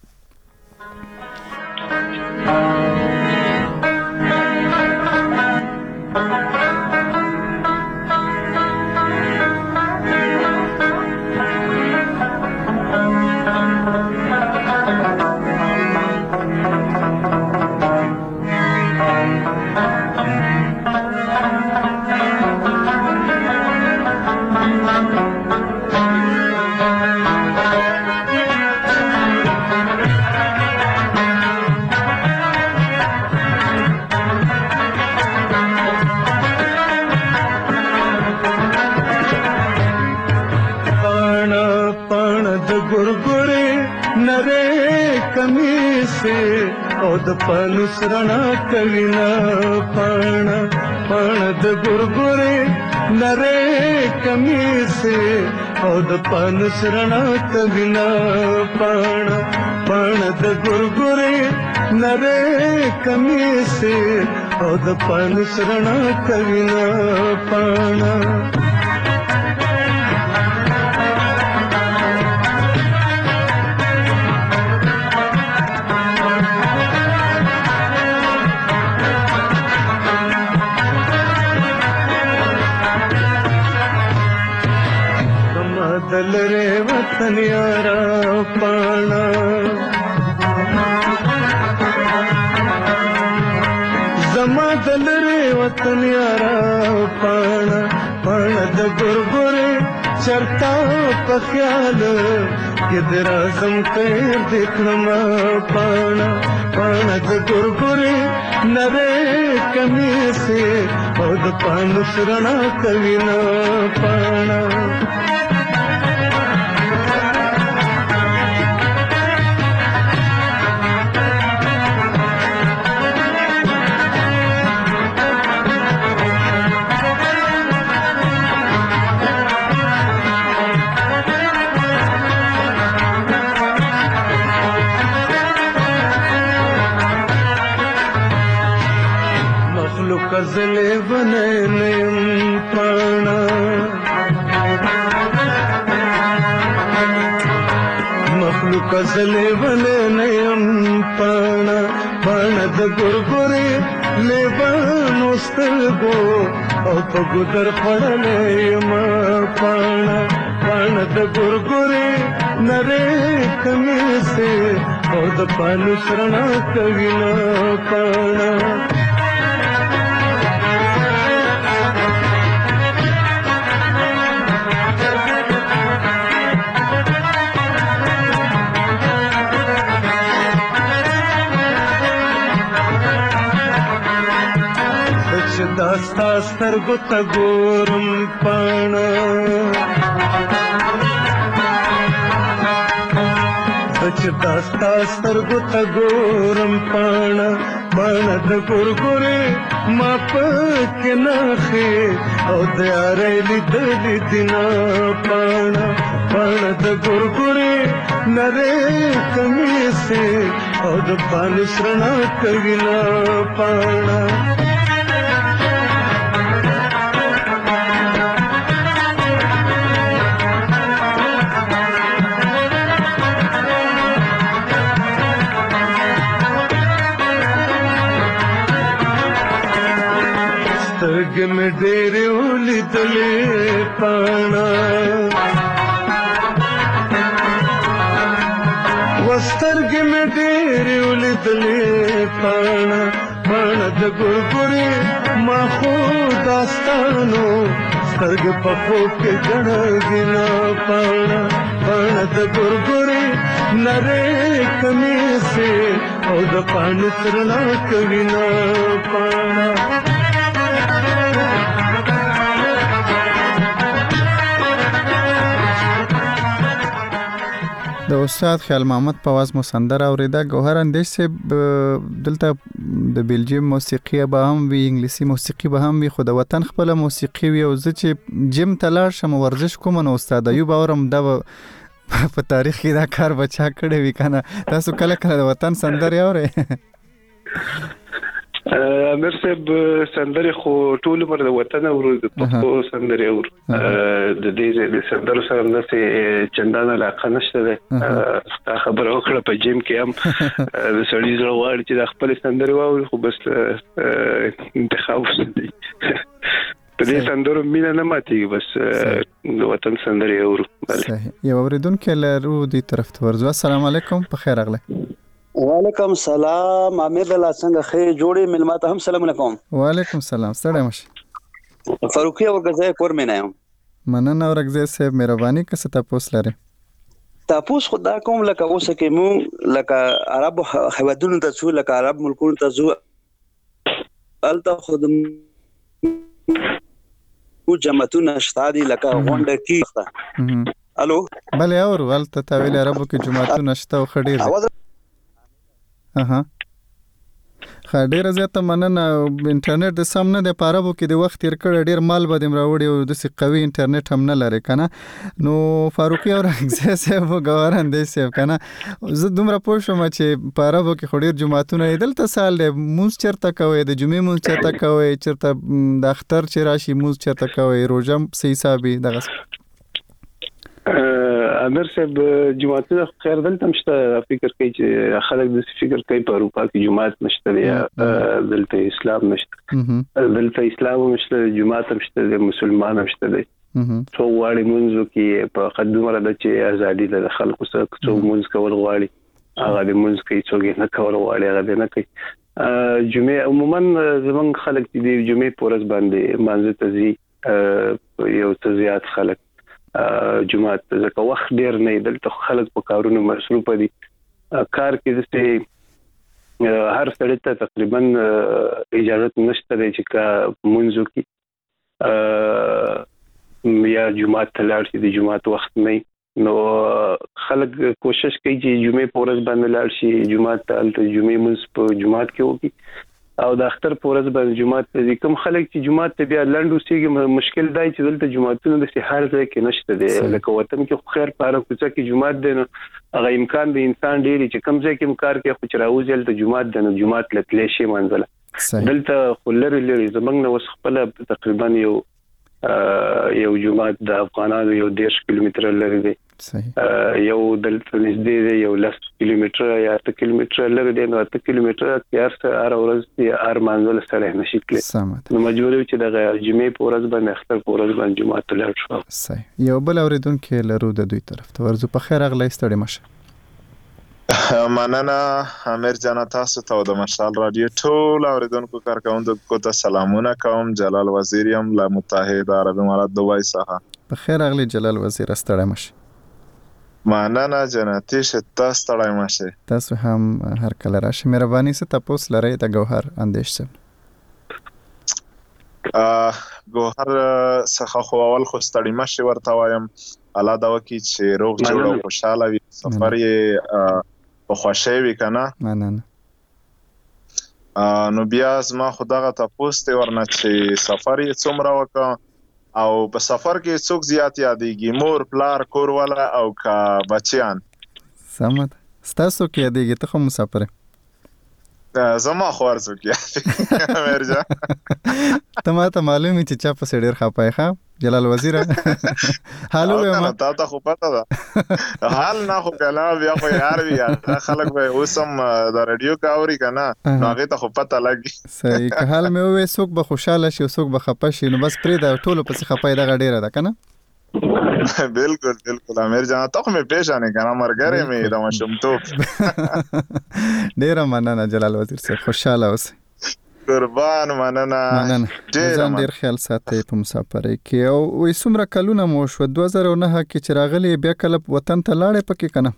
سه او د پانوس رڼا کوینا پانا پانا د ګورګورې نره کمیسه او د پانوس رڼا کوینا پانا پانا د ګورګورې نره کمیسه او د پانوس رڼا کوینا پانا दलरे वतन यारा पाना जमा दलरे वतन यारा पाना पाना द गुरगुरे चरता पख्याल किधर आजम कर देखना पाना पाना द गुरगुरे नरे कमी से और पानुस रणा कविना पाना गजले बने नयम पाना मखलूक गजले बने नयम पाना पाना द गुरगुरे लेबानो स्तरगो औ पगुदर पड़ले यमा पाना पाना द गुरगुरे नरे कमी से औ द पानुस रणा कविना पाना दास्ता स्तरगो तगोरम पाना सच दास्ता स्तरगो तगोरम पाना पाना द गुरगुरे माप के नाखे औ दयारे लिदली दिना पाना पाना द गुरगुरे नरे कमी से औ द पानुस रणा कविना पाना में डेरे उली तले पाना वस्तर्ग में डेरे उली तले पाना पाना द गुरगुरे माखो दास्तानो सर्ग पखो के गणगिना पाना पाना द गुरगुरे नरे कमी से और द पानुस रणा कविना पाना د استاد خیال محمد په आवाज مو سندره اوریدا ګوهر اندیش سے دلته د بلجیم موسیقي به هم وی انګلیسي موسیقي به هم وی خو د وطن خپل موسیقي وی او زه چې جیم تلاړ شم ورزش کوم نو استاد ایوب اورم د په تاریخ کې دا کار بچا کړی وی کنه تاسو کله کله د وطن سندره اورئ امیر صاحب سندره خو ټول عمر د وطن او د پښتو سندره او د دې د سندرو سره نه سي چندانه علاقه نشته ده خبره وکړه په جیم کې هم د سړي زړه وړ چې د خپل سندره واوري خو بس انتخاب دي په دې سندرو مینا نه ماتي بس د وطن سندره اورو صحیح یو اوریدونکو لرو دی طرف ته ورځو السلام علیکم په خیر اغله وعلیکم سلام امیر الله څنګه خیر جوړې ملمات هم سلام علیکم وعلیکم سلام ستړی مشه فاروقي اورګزې کور مې نه یم مننه اورګزې صاحب مهرباني که څه تاسو لري تاسو خدا کوم لکه اوسه کې مو لکه عرب هوادونو ته څو لکه عرب ملکونو ته څو الته خود او جماعتونه شتادي لکه غونډه کیخته الو بله اور ولته تا ویل عربو کې جماعتونه شته او خډیر اها خا ډیر زیاته مننه. انټرنیټ د سم نه د پاره بو کې د وخت تیر کړ ډیر مال به دم راوړي او د سي قوي انټرنیټ هم نه لري کنه. نو فاروقي او رنګزه سه وو ګوران دي سه کنه. زه دومره پوه شوم چې پاره بو کې خډیر جمعهتونه دلته سال د مونږ چرته کوي د جمعې مونږ چرته کوي چرته د اختر چې راشي مونږ چرته کوي روزه سي حسابي دغه امر صاحب جمعهتونه خیر دلته مشته فکر کوي چې خلک د فکر کوي په اروپا کې جمعهت نشته دی دلته اسلام نشته دلته اسلام نشته جمعهت نشته د مسلمان نشته دی څو واړي منځو کې په قدمره د چې ازادي د خلکو سره څو منځ کول غواړي هغه د منځ کې څوک نه کول غواړي هغه نه کوي. جمعه عموما زمونږ خلک د جمعې پورز باندې مانځ ته زی یو څه زیات خلک جمعات ځکه وخت ډیر نه دلته خلک په کارونو مصروف دي. کار کې چې هر سړی ته تقریبا اجازه نشته چې کا منځو کې یا جمعات تلار شي د جمعات وخت نه نو خلک کوشش کوي چې جمعې پورز باندې لاړ شي جمعات ته جمعې منځ په جمعات کې وکړي او د اختر پورز باندې جمعات ته کوم خلک چې جمعات ته بیا لنډو سیږي مشکل دی چې دلته جمعاتونه د سحر ځای کې نشته دي لکه وطن کې خیر پاره کوڅه کې جمعات دی نو هغه امکان دی انسان ډیری چې کم ځای کې امکار کې خو چراوځي دلته جمعات دی نو جمعات لتلې شي منځله دلته خلر لري زمنګ نو خپل تقریبا یو یو جمعات د افغانانو یو ډیر کیلومتر لري دی یو دلته نږدې دی یو لس کیلومتر یا اته کیلومتر لري دی نو اته کیلومتر کیار سره هر ورځ یا هر منځل سره نشي کېږي نو مجبور یو چې د جمعې په ورځ باندې اختر په ورځ باندې جمعات لاړ شو. صحیح یو بل اوریدونکو لرو د دوی طرف ته ورزو په خیر اغلی ستړي مشه. مننه امیر جان تاسو ته د مشال رادیو ټول اوریدونکو کارکوونکو ته سلامونه کوم. جلال وزیر یم له متحده عرب امارات دوبای څخه. په خیر اغلی جلال وزیر ستړي مشه. مننه جنتی شته ستړی مشه. تاسو هم هر کله راشئ مهرباني سه تاسو لري د گوهر اندیش سم. ا گوهر څخه خو اول خو ستړی مشه ورته وایم الله دا وکي چې روغ جوړ او خوشاله وي سفر یې په خوشاله وي کنه. مننه. نو بیا زما خدغه تاسو ته ورنه چې سفر یې څومره وکړ او په سفر کې څوک زیات یادېږي مور پلار کور والا او کا بچیان. سمت ستاسو کې یادېږي ته خو مسافر زما خو ارزو کې مرجا ته ما ته معلومه چې چا په ډیر خپای ښه جلال وزیر حالو ما ته ته خو پته ده حال نه خو کلام بیا خو یار بیا خلک به اوسم د رادیو کاوري کنه هغه ته خو پته لګي. صحیح که حال مې وې څوک به خوشاله شي څوک به خپه شي نو بس پرې دا ټولو په خپای دغه ډیره ده کنه. بالکل بالکل امیر جان ته مې پېژنې کنه مرګره مې د مشمتوب. ډیر مننه جلال وزیر صاحب خوشاله اوسئ. قربان مننه. ځان ډیر خیال ساتي په مسافرۍ کې او وې څومره کلونه مو شو دوه زره نه کې چې راغلي بیا کله وطن ته لاړې پکې کنه.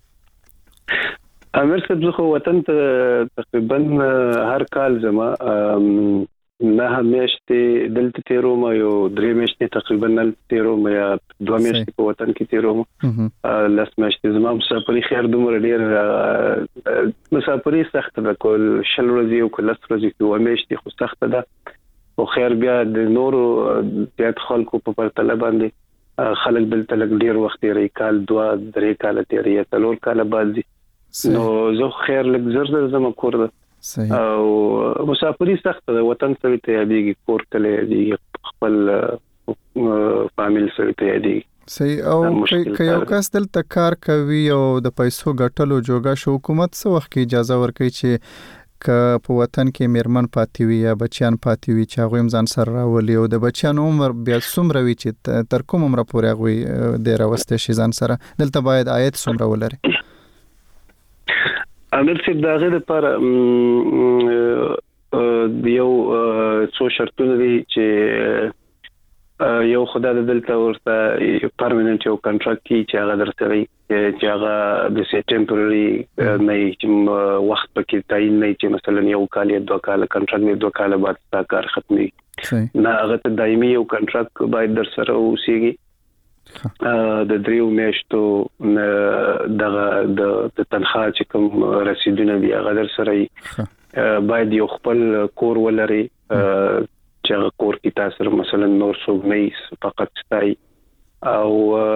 امیر صاحب زه خو وطن ته تقریبا هر کال زما نه همیشته دلته تیروم یو درې میاشتې تقریبا نل تیروم یا دوه میاشتې په وطن کې تیروم لاس میاشتې زما مسافرۍ خیر دومره ډیر مسافرۍ سخت ده کول شل ورځې او کله ورځې دوه میاشتې خو سخت ده او خیر بیا د نورو زیات خلکو په پرتله باندې خلک دلته لګ ډیر وخت یې کال دوه درې کال تیری یا څلور کال بعد نو زه خیر لګ زر زر زما کور ده او مسافرۍ سخت ده وطن سره ته یادېږي کور کله دی خپل فامیل سره ته یادېږي. صحیح او که یو کس دلته کار کوي او د پیسو ګټلو جوګه شو حکومت څه وخت کې اجازه ورکوي چې که په وطن کې میرمن پاتې وي یا بچیان پاتې وي چې هغوی هم ځان سره راولي او د بچیانو عمر بیا څومره وي چې تر کوم عمره پورې هغوی دی راوستی شي ځان سره دلته باید عاید څومره ولري؟ امیر صاحب دا غیر پر یو څو شرطونه دي چې یو خدای د دلته ورته پرمننت یو کنټراکټ کی چې هغه درته وي چې هغه د سي ټمپرري نه چې وخت پکې تعین نه چې مثلا یو کال یا دوه کال کنټراکټ نه دوه کال بعد تا کار ختمي نه هغه ته دایمي یو کنټراکټ باید در سره اوسېږي د دریو میاشتو دغه د تنخواه چې کوم رسیدونه دی هغه در سره باید یو خپل کور ولري چې هغه کور کې تاسو مثلا نور څوک نه فقط ستای او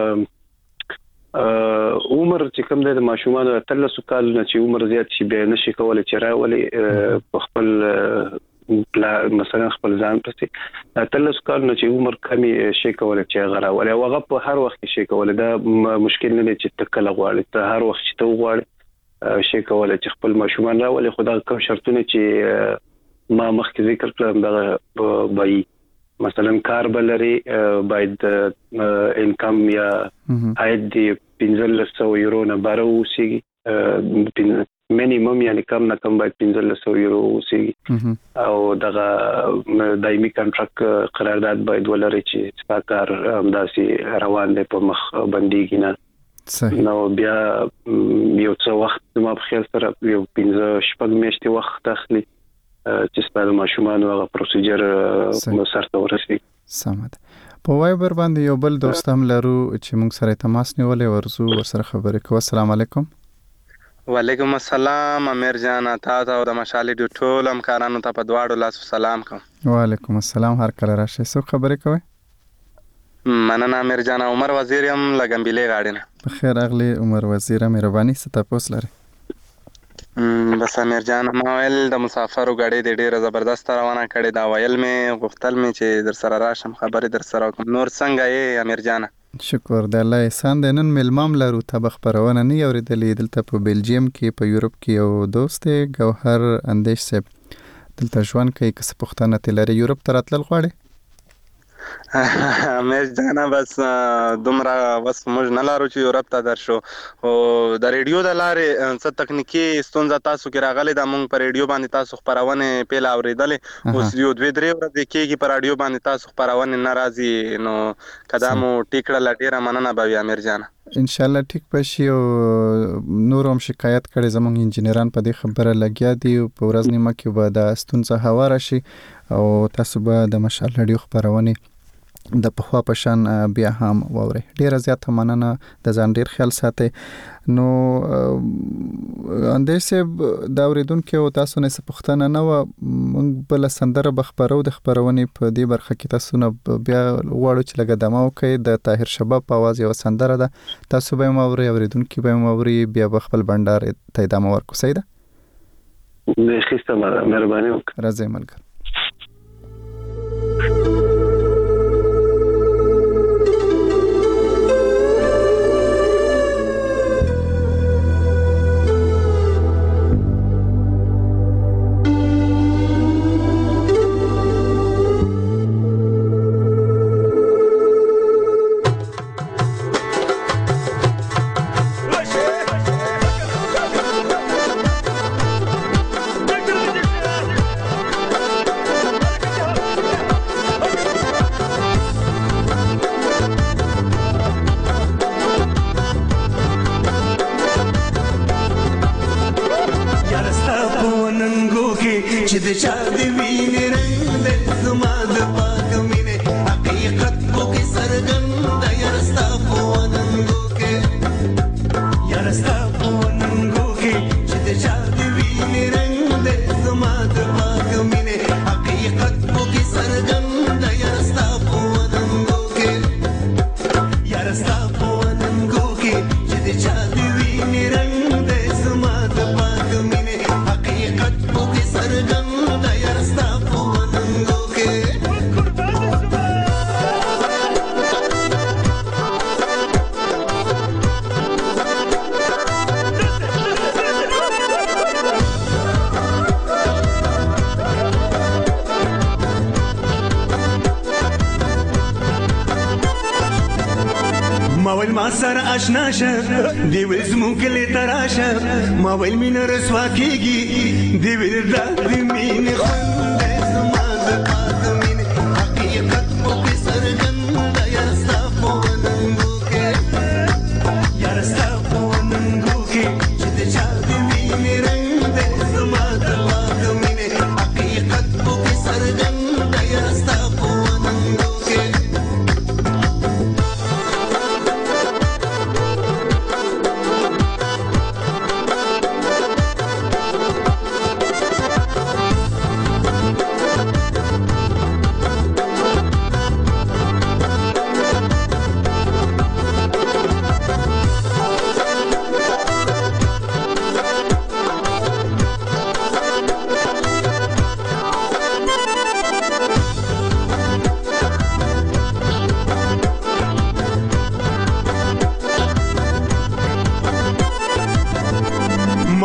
عمر چې کوم د ماشومان تلسو کال نه چې عمر زیات شي به نشي کولای چې راولي په خپل مثلا خپل ځان پرسي تلسو کال نه چې عمر کمی شي کولای چې غراولي او هغه په هر وخت کې شي کولای دا مشکل نه دی چې تکل غواړي ته هر وخت چې ته غواړي شي کولای چې خپل ماشومان راولي خو دا کوم شرطونه چې ما مخکې ذکر کړم دا بای مثلا کار بلري باید انکم یا عاید دی پنځه سوه یورو نه باره اوسېږي مینیمم یعنی کم نه کم باید پنځه سوه یورو اوسېږي او دغه دایمي کانټراکټ قرارداد باید ولري چې ستا کار همداسې روان دی په مخ بندېږي نه نو بیا یو څه وخت زما په خیال سره یو پنځه شپږ میاشتې وخت اخلي چې ستاسو ماشومان هغه پروسیجر سرته ورسي. سمه په وایبر باندې یو بل دوست هم لرو چې موږ سره تماس نیولې ورزو ورسره خبرې کوو. السلام علیکم. وعلیکم السلام امیر جان تاسو او د مشالې د ټول همکارانو ته په دواړو لاسو سلام کوم. وعلیکم السلام هر کله راشي. څو خبرې کوي؟ مننه امیر جان. عمر وزیر يم لګمبلې غاړې نه. بخیر اغلی عمر وزیر مهرباني ست تاسو لري. بس امیر جان ما ویل د مسافرو غاډي د ډیره زبردست روانه کړي دا ویل می غوښتل می چې در سره راشم خبرې در سره کوم. نور څنګه یې امیر جان؟ شکر د الله احسان د نن ملمام لرو ته خبرونه نه اوریدلې دلته په بلجیم کې په یورپ کې یو دوست ګوهر اندیش صاحب دلته ژوند کوي که څه پوښتنه تلري یورپ ته راتلل غواړي؟ امیر جان بس دومره بس موږ نه لارو چې یورپ ته درشو او د ریډیو د لارې څه تکنیکی ستونزه تاسو کې راغلي دا موږ په ریډیو باندې تاسو خبرونه پیل اوریدلې اوس یو دوه درې ورځې کېږي په رادیو باندې تاسو خبرونه ناراضي نو قدمو ټیکړه لټیره مننه به امیر جان. ان شاء الله ټیک پشي او نور هم شکایت کړي زموږ انجنیران په دې خبره لګیا دي په ورځ نیمه کې به د ستونزه هواره شي او تاسو به د مشال رادیو خبرونه د پخوا په شان بیا هم ووري. ډیره زیاته مننه د ځان ډیر خیال ساتي. نو اندیسه دا اوریدونکو او تاسو نه پوښتنه نه و موږ بل سندره بخبرو د خبرونه په دې برخه کې تاسو نه بیا وړو چې لګه دمو کوي د طاهر شباب په आवाज یو سندره ده تاسو به موري اوریدونکو به موري بیا بخبل بندر ته دمو ورکو سیده. نه خسته مهرباني وکړه. راځي ملګر. آشنا شه دی ویل زمون کلی تراشه ما ویل مین رسوا کیږي دی ویل دا دی مین خوند زما د پات مین حقیقت مو په سرګند یا ستاسو وننګو کې یا ستاسو وننګو کې چې د چا دی مین رنگ د زما د پات مین حقیقت مو په سرګند یا ستاسو وننګو کې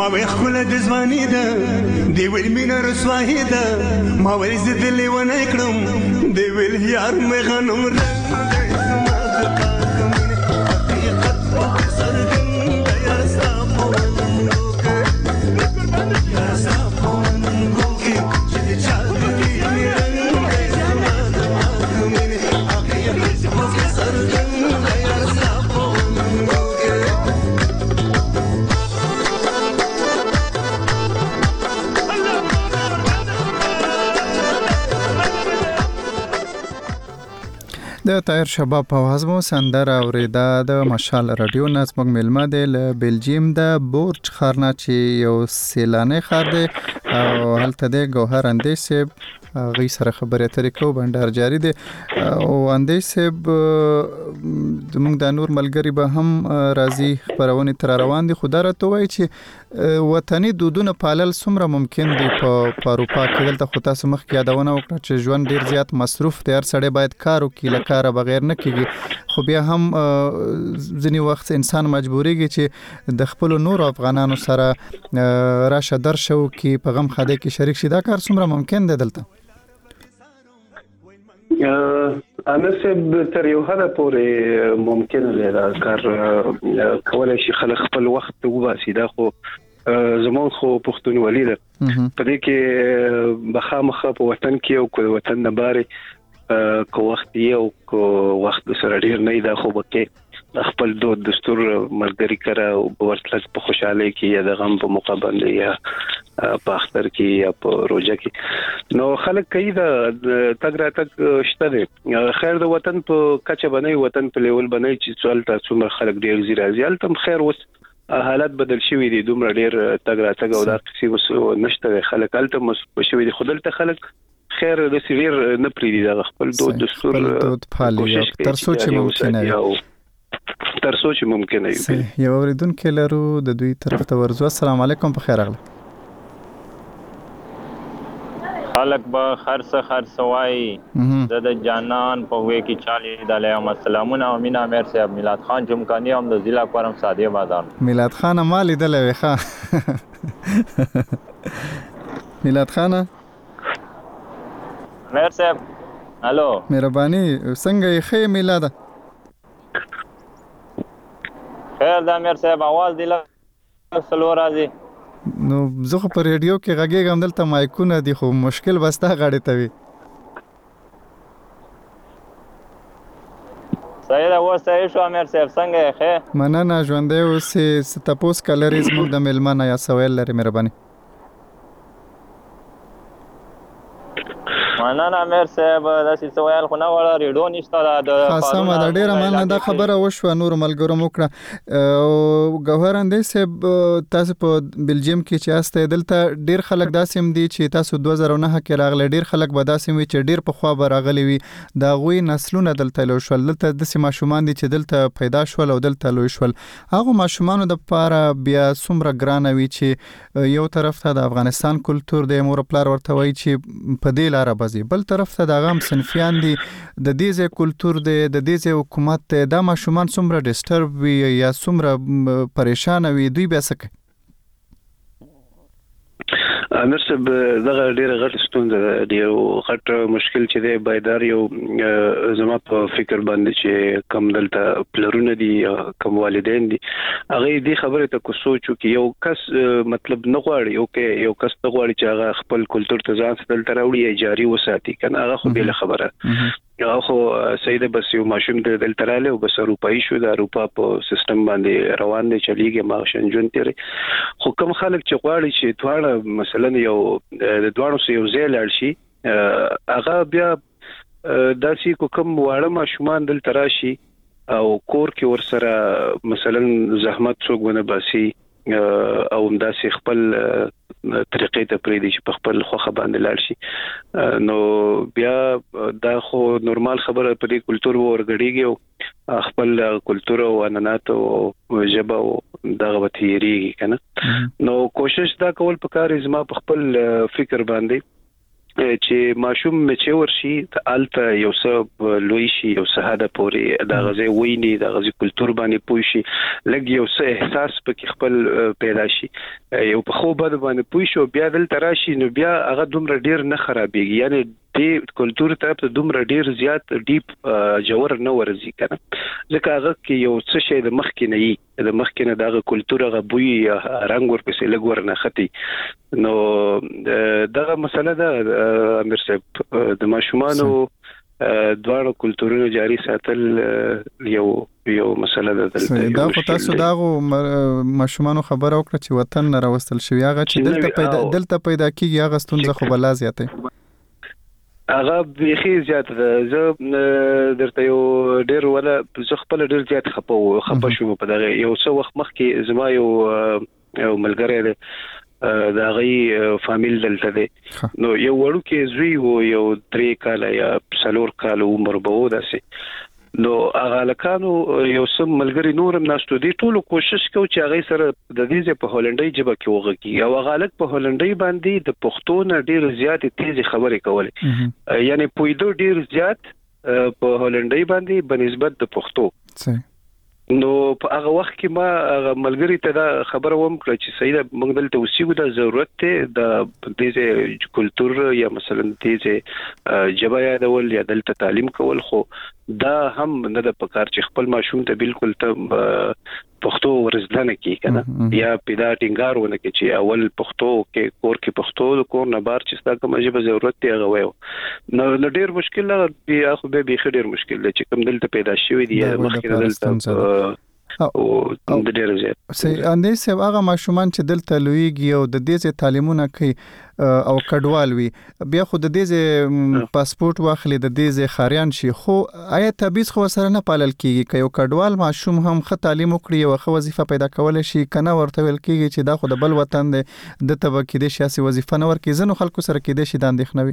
وې خپل د ځواني ده دی ویل مینه رسوایی ده ما وې زه دلې ونه کړم دی ویل یار مې غنم رنګ زما د پاک مینه حقیقت په سرګن یا ستا په ونګو یا ستا په ونګو کې چې چا دې رنګ زما د پاک مینه حقیقت په سرګن یا ستا په ونګو کې د طاهر شباب په आवाज مو سندره اوریدا د مشال رادیو ناس مګ ملما د بلجیم د بورج خارنا چې یو سیلانه خار دی او هلته د گوهر اندیش سیب غي سره خبرې اترې کو بندر جاری دی او اندیش سیب زموږ د نور ملګری به هم راضي خبرونه تر روان دي خو درته وای چې وطني دودونه پالل څومره ممکن دي په اروپا کې دلته خو تاسو مخ کې یادونه وکړه چې ژوند ډیر زیات مصروف دی هر سړی باید کار وکړي لکه بغیر نه کیږي خو بیا هم ځینی وخت انسان مجبوریږي چې د خپل نور افغانانو سره راشه درشو کې په غم خاده کې شریک شي دا کار څومره ممکن دی دلته انا سب تر یو حد پورې ممکن دی دا کار کولای شي خلک خپل وخت وباسي دا خو زمون خو پښتونولي ده په دې کې بخامخه په وطن کې او کو وطن نه باري کو وخت یو کو وخت سره ډیر نه دا خو بکې خپل دود دستور ملګری کړه او ورتلس په خوشاله کې یا د غم په موقع باندې یا په اختر کې یا په روزه کې نو خلک کوي دا تګ را تک شته دي خیر د وطن په کچه باندې وطن په لیول باندې چې څول تاسو مر خلک ډیر زیرا زیال تم خیر وس حالات بدل شوی دي دومره ډیر تګ را تک او دا څه وس نشته خلک الته مسو شوی دي خودلته خلک خیر د سویر نه پریدي دا خپل دود دستور تر سوچ ممکن نه تر سوچ ممکن نه یو اوریدونکو لرو د دوی طرف ته ورزو السلام علیکم په خیر اغله خلق به خرڅ خرڅوي د د جانان په وې کې چالي د علیهم السلامونه او مینا امیر صاحب میلاد خان جمکانی هم د ضلع قرم ساده بازار میلاد خان مالی دلوي ښا میلاد خان امیر صاحب الو مهرباني څنګه یې خې میلاد خیر د امیر صاحب आवाज دی له سلو راځي نو زه په ریډیو کې غږیږم دلته مایکونه دي خو مشکل بستا غاړه ته وي صحیح ده و صحیح شو امیر صاحب څنګه یې ښه مننه ژوندې اوسې ستاسو کلری زموږ د ملمنه یا سوال لري مهرباني مننه امیر صاحب دا څه سوال خو نه وړه ریډو نشته د خاصه د ډیره مننه دا خبره وشو نور ملګرو موکړه او ګوهرندې صاحب تاسو په بلجیم کې چې استه دلته ډیر خلک داسم دي چې تاسو دوه زره نه کې راغله ډیر خلک به داسم وي چې ډیر په خوا به راغلي وي دا غوي نسلونه دلته لو شول دلته د سیمه شومان دي چې دلته پیدا شول او دلته لوي شول هغه ماشومان د پاره بیا څومره ګران وي چې یو طرف ته د افغانستان کلچر د مور پلار ورته وای چې په دې لار بل طرف ته د غام صنفیان دي د دې ځای کلچر دی د دې ځای حکومت ته دا ماشومان څومره ډیسټرب وي یا څومره پریشان وي دوی بیا څه کوي امر صاحب دغه ډیره غټ ستونزه دی او غټ مشکل چې دی بایدار یو زما په فکر باندې چې کم دلته پلرونه دي کم والدین دي هغه دې خبره ته کو سوچو کې یو کس مطلب نه غواړي او کې یو کس ته غواړي چې هغه خپل کلچر ته ځان دلته راوړي جاری وساتي کنه هغه خو به خبره یا خو سیده بس یو ماشوم د دلته رااله او بس اروپאי شو د اروپا په سیستم باندې روان دي چلیږي ماشين جون تیری خو کوم خلک چې غواړي چې دواړه مثلا یو د دواړو یو ځای لاړ شي هغه بیا داسې کوم واړه ماشومان دلته راشي او کور کې ورسره مثلا زحمت څوک ونه باسي او همداسې خپل طریقې ته پرې دي چې په خپل خوخه باندې لاړ شي نو بیا دا خو نورمال خبره په دې کلچر ورګړيږي او خپل کلچر او انانات او جبه او دغه وتیریږي کنه نو کوشش دا کول پکار زما په خپل فکر باندې چې ماشوم مچور شي الته یو څه لوی شي یو څه هدا پوري د غزي ویني د غزي کلچر باندې پوي شي لګ یو څه احساس پکې خپل پیدا شي یو په خو بد باندې پوي شو بیا دل تراشي نو بیا هغه دومره ډیر نه خرابيږي یعنی د کلچر ته په دومره ډیر زیات ډیپ جوړ نه ورزي کنه ځکه هغه کې یو څه شی د مخ کې نه یي د مخ کې نه دغه کلچر هغه بوي رنگ ورپسې لګ ورنه ختی نو دغه مسله ده امیر صاحب د ماشومانو دواړو کلچرونو جاری ساتل یو یو مسله ده دلته دا خو تاسو دا ماشومانو خبر اوکړه چې وطن نه راوستل شوی هغه چې دلته پیدا دلته پیدا کیږي هغه ستونزه خو بلا زیاته هغه بيخي زیات زه درته یو ډیر ولا زه خپل ډیر زیات خپو خپه شوم په دغه یو څو وخت مخکې زما یو یو ملګری دی دا غي فامیل دلته دی نو یو وړو کې زوی وو یو درې کال یا څلور کال عمر به وداسي نو هغه لکانو یو سم ملګری نورم ناشته دي ټول کوشش کوي چې هغه سره د دې په هولندۍ ژبه کې وغږي او هغه لک په هولندۍ باندې د پښتو نه ډیر زیات تیز خبرې کولې یعنی پویدو ډیر زیات په هولندۍ باندې بنسبت د پښتو صحیح نو په هغه وخت کې ما هغه ملګری ته دا خبره وم کړ چې سیده موږ دلته اوسېږو د ضرورت ته د دې کلچر یا مثلا دې جبا یادول یا دلته تعلیم کول خو دا هم نه د پکار چې خپل ماشوم ته بالکل ته پښتو ورزدانه کی کنه یا پیدا ټینګار ونه کی چې اول پښتو کې کور کې پښتو کور نه بار چې ستا کومه جبه ضرورت دی هغه وایو نو ډیر مشکل نه دی خو به به ډیر مشکل دی چې کوم دلته پیدا شوی دی مخکې دلته او د ډیر زیات سي اندې سه هغه ماشومان چې دلته لویږي او د دې تعلیمونه کوي او کډوال وي بیا خو د دې پاسپورت واخلي د دې خاریان شي خو آیا تبعیض خو سره نه پالل کیږي که یو کډوال ماشوم هم ښه تعلیم وکړي او ښه وظیفه پیدا کول شي کنه ورته ویل کیږي چې دا خو د بل وطن دی د تبکې د سیاسي وظیفه نه ورکې زنو خلکو سره کې د شي د اندېښنوي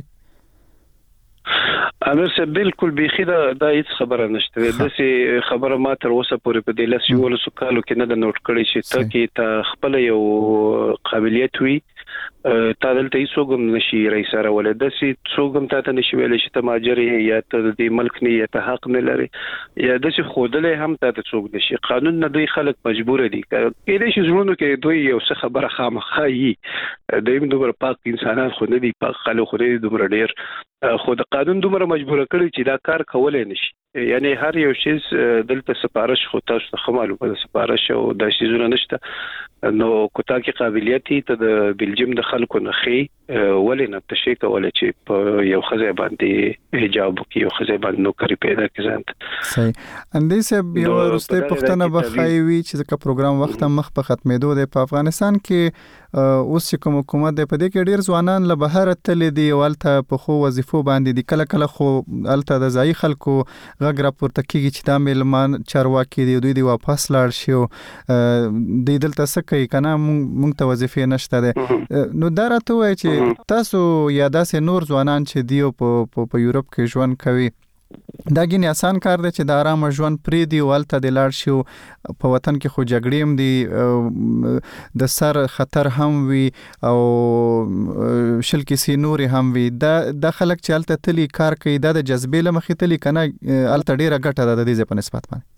امیر صاحب بالکل بيخي دا د هیڅ خبره نشته د سي خبره ما تر اوسه پورې په دې لاس یو لسو کالو کې نه د نوٹ کړی چې ته کې ته خپل یو قابلیت وي تا دلته هیڅوګم نشي رئیس سره ولې د سي څوګم ته نشي ویل چې ته ماجر یا ته د ملک نه یا ته حق نه لري یا د سي خودلې هم ته څوګ نشي قانون نه دوی خلک مجبور دي کې دې شي زمونږ کې دوی یو څه خبره خامخا یي دوی دومره پاک انسانان خو نه دي پاک خلک خو نه دومره ډیر خو د قانون دومره مجبور کړی چې دا کار کولای نشي یعنی هر یو شی دلته سپارښت خو تاسو ته معلومه ده سپارښت او د شیزونه نشته نو کوتا کې قابلیت ته د بلجیم د خلکو نه خي ولې نه تشي کولای چې په یو خزه باندې حجاب کې یو خزه باندې نوکری پیدا کړي ځان صحیح اندې سه یو ورسته پښتنه بخایوي چې کا پروګرام وخت مخ په ختمېدو دی په افغانستان کې اوس کوم حکومت د پدې کې ډیر ځوانان له بهر تل دي ولته په خو وظیفو باندې د کله کله خو الته د ځای خلکو غږ راپورته کیږي چې دا ملمان چارواکي دی دوی دی واپس لاړ شي د دلته سکه کنه مونږ ته وظیفه نشته ده نو دا راته وایي چې تاسو یا داسې نور ځوانان چې دیو په په یورپ کې ژوند کوي دا ګینه آسان کار دی چې د آرام ژوند پرې دی ولته د لاړ شي په وطن کې خو جګړې هم دي د سر خطر هم وي او شل کیسې نور هم وي دا د خلک چې الته تلی کار کوي دا د جذبې لمخې تلی کنه الته ډیره ګټه ده د دې په نسبت باندې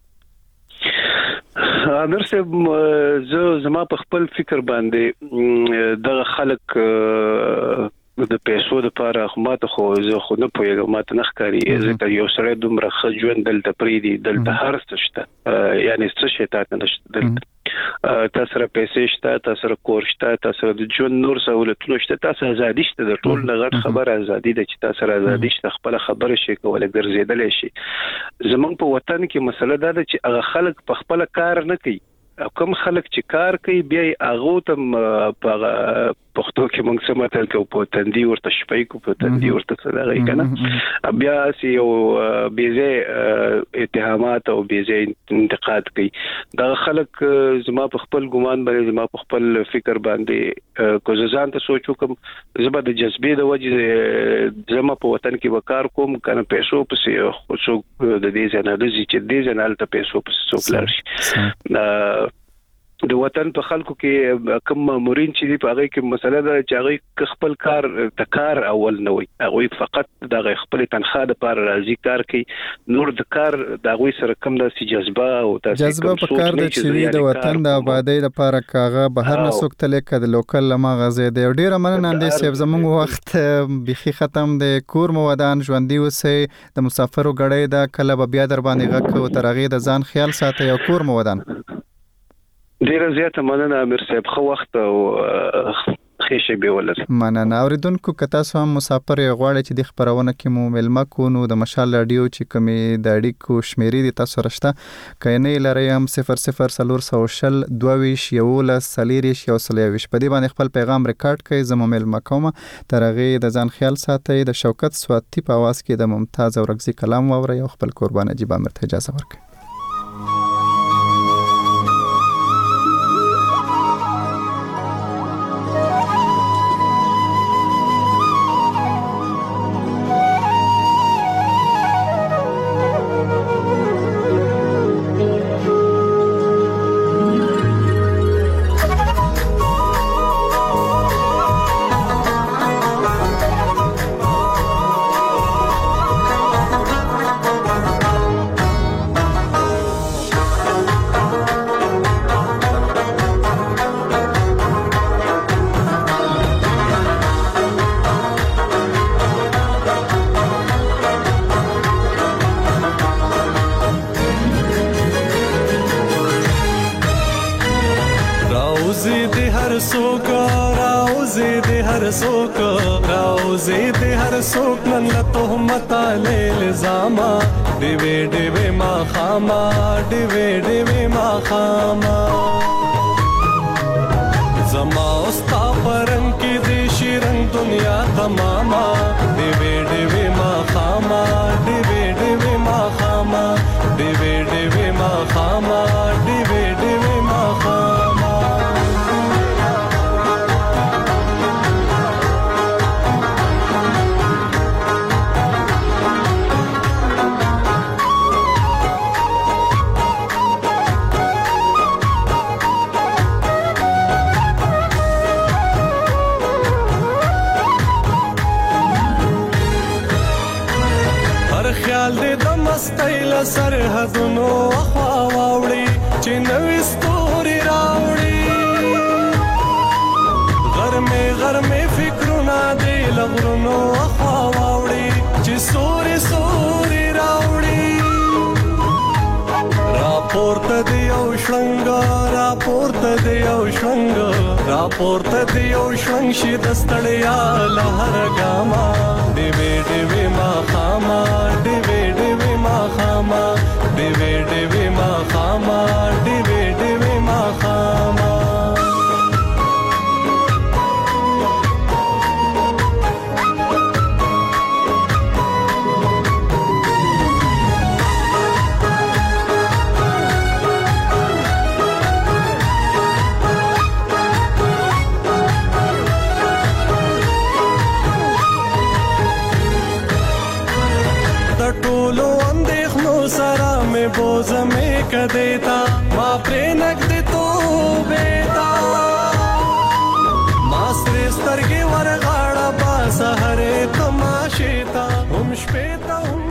امیر صاحب زه زما په خپل فکر باندې د خلک د پیسو د لپاره ماته خو زه خو نه پوهیږم ماته نه ښکاري ځکه یو سړی دومره ښه ژوند دلته پرېږدي دلته هر څه شته یعنی څه شی تاته نشته دلته تاسو سره پیسې شته تاسو سره کور شته تاسو سره د ژوند نور سہولتونه شته تاسو ازادي شته د ټول لغړ خبره ازادي ده چې تاسو سره ازادي شته خپل خبره شي کولای ګرځیدل شي زمونږ په وطن کې مسله دا ده چې هغه خلک په خپل کار نه کوي کوم خلک چې کار کوي بیا هغه ته په پښتو کې موږ سماتل کو په تندي ورته شپې کو په تندي ورته څه راغی کنه بیا سی یو بیزه اتهامات او بیزه انتقاد کوي دا خلک زما په خپل ګمان باندې زما په خپل فکر باندې کو ځان ته سوچو کوم زما د جذبې د وجې زما په وطن کې وکړ کوم کنه پیسو پسې خو څو د دې ځنه د چې دې ځنه ته پیسو پسې څو پلار شي د وطن په خلکو کې کوم مامورین چې دی په هغه کې مسله ده چې هغه خپل کار تکار اول نه وي، هغه فقط د خپل تنخواه لپاره راځي کار کوي، نور د کار د هغه سره کوم د جذبه او تاسو جذبه په کار د چې د وطن د آبادی لپاره کاغه بهر نه سوکته لیکه د لوکل لما غزه دی ډیره مننه اندې سیب زموږ وخت بيخي ختم د کور مودان ژوندۍ اوسې د مسافرو غړې د کله بیا در باندې غکو ترغه د ځان خیال ساتي او کور مودان ډیره زیاته مننه امیر صاحب، خو وخت او خېشه به ولر مننه. اوریدونکو کتا سو هم مسافر غواړي چې د خبرونه کې مو ملما کو نو د مشال رادیو چې کمی د اړیکو شمیرې د تاسو رشته کینې لري هم صفر صفر سلور سوشل دویش یولس سلیریش یو سلیویش په دې باندې خپل پیغام ریکارډ کړئ. زمو ملما کوم ترغه د ځان خیال ساتي. د شوکت سواتی په आवाज کې د ممتاز اورغزي کلام ووري او خپل قربانه جيبه مرته اجازه ورکړئ. سرحدونو اخوا واوړي چې نوې ستوري راوړي، غرمه غرمه فکرونه دی لغرونو اخوا واوړي چې سوري سوري راوړي، راپورته دی او شنګ راپورته دی او شنګ راپورته دی او شنګ شي د ستړیا لهر ګاما دی وی دی وی ما خاما دی وی دی وی ما خاما دی وی دی وی ما خاما دی وی دی وی ما خاما. बोझ में कदेता माँ प्रेनक दे तो बेटा मास्रे स्तर के वर गाड़ा बासा हरे तमाशेता हम श्वेता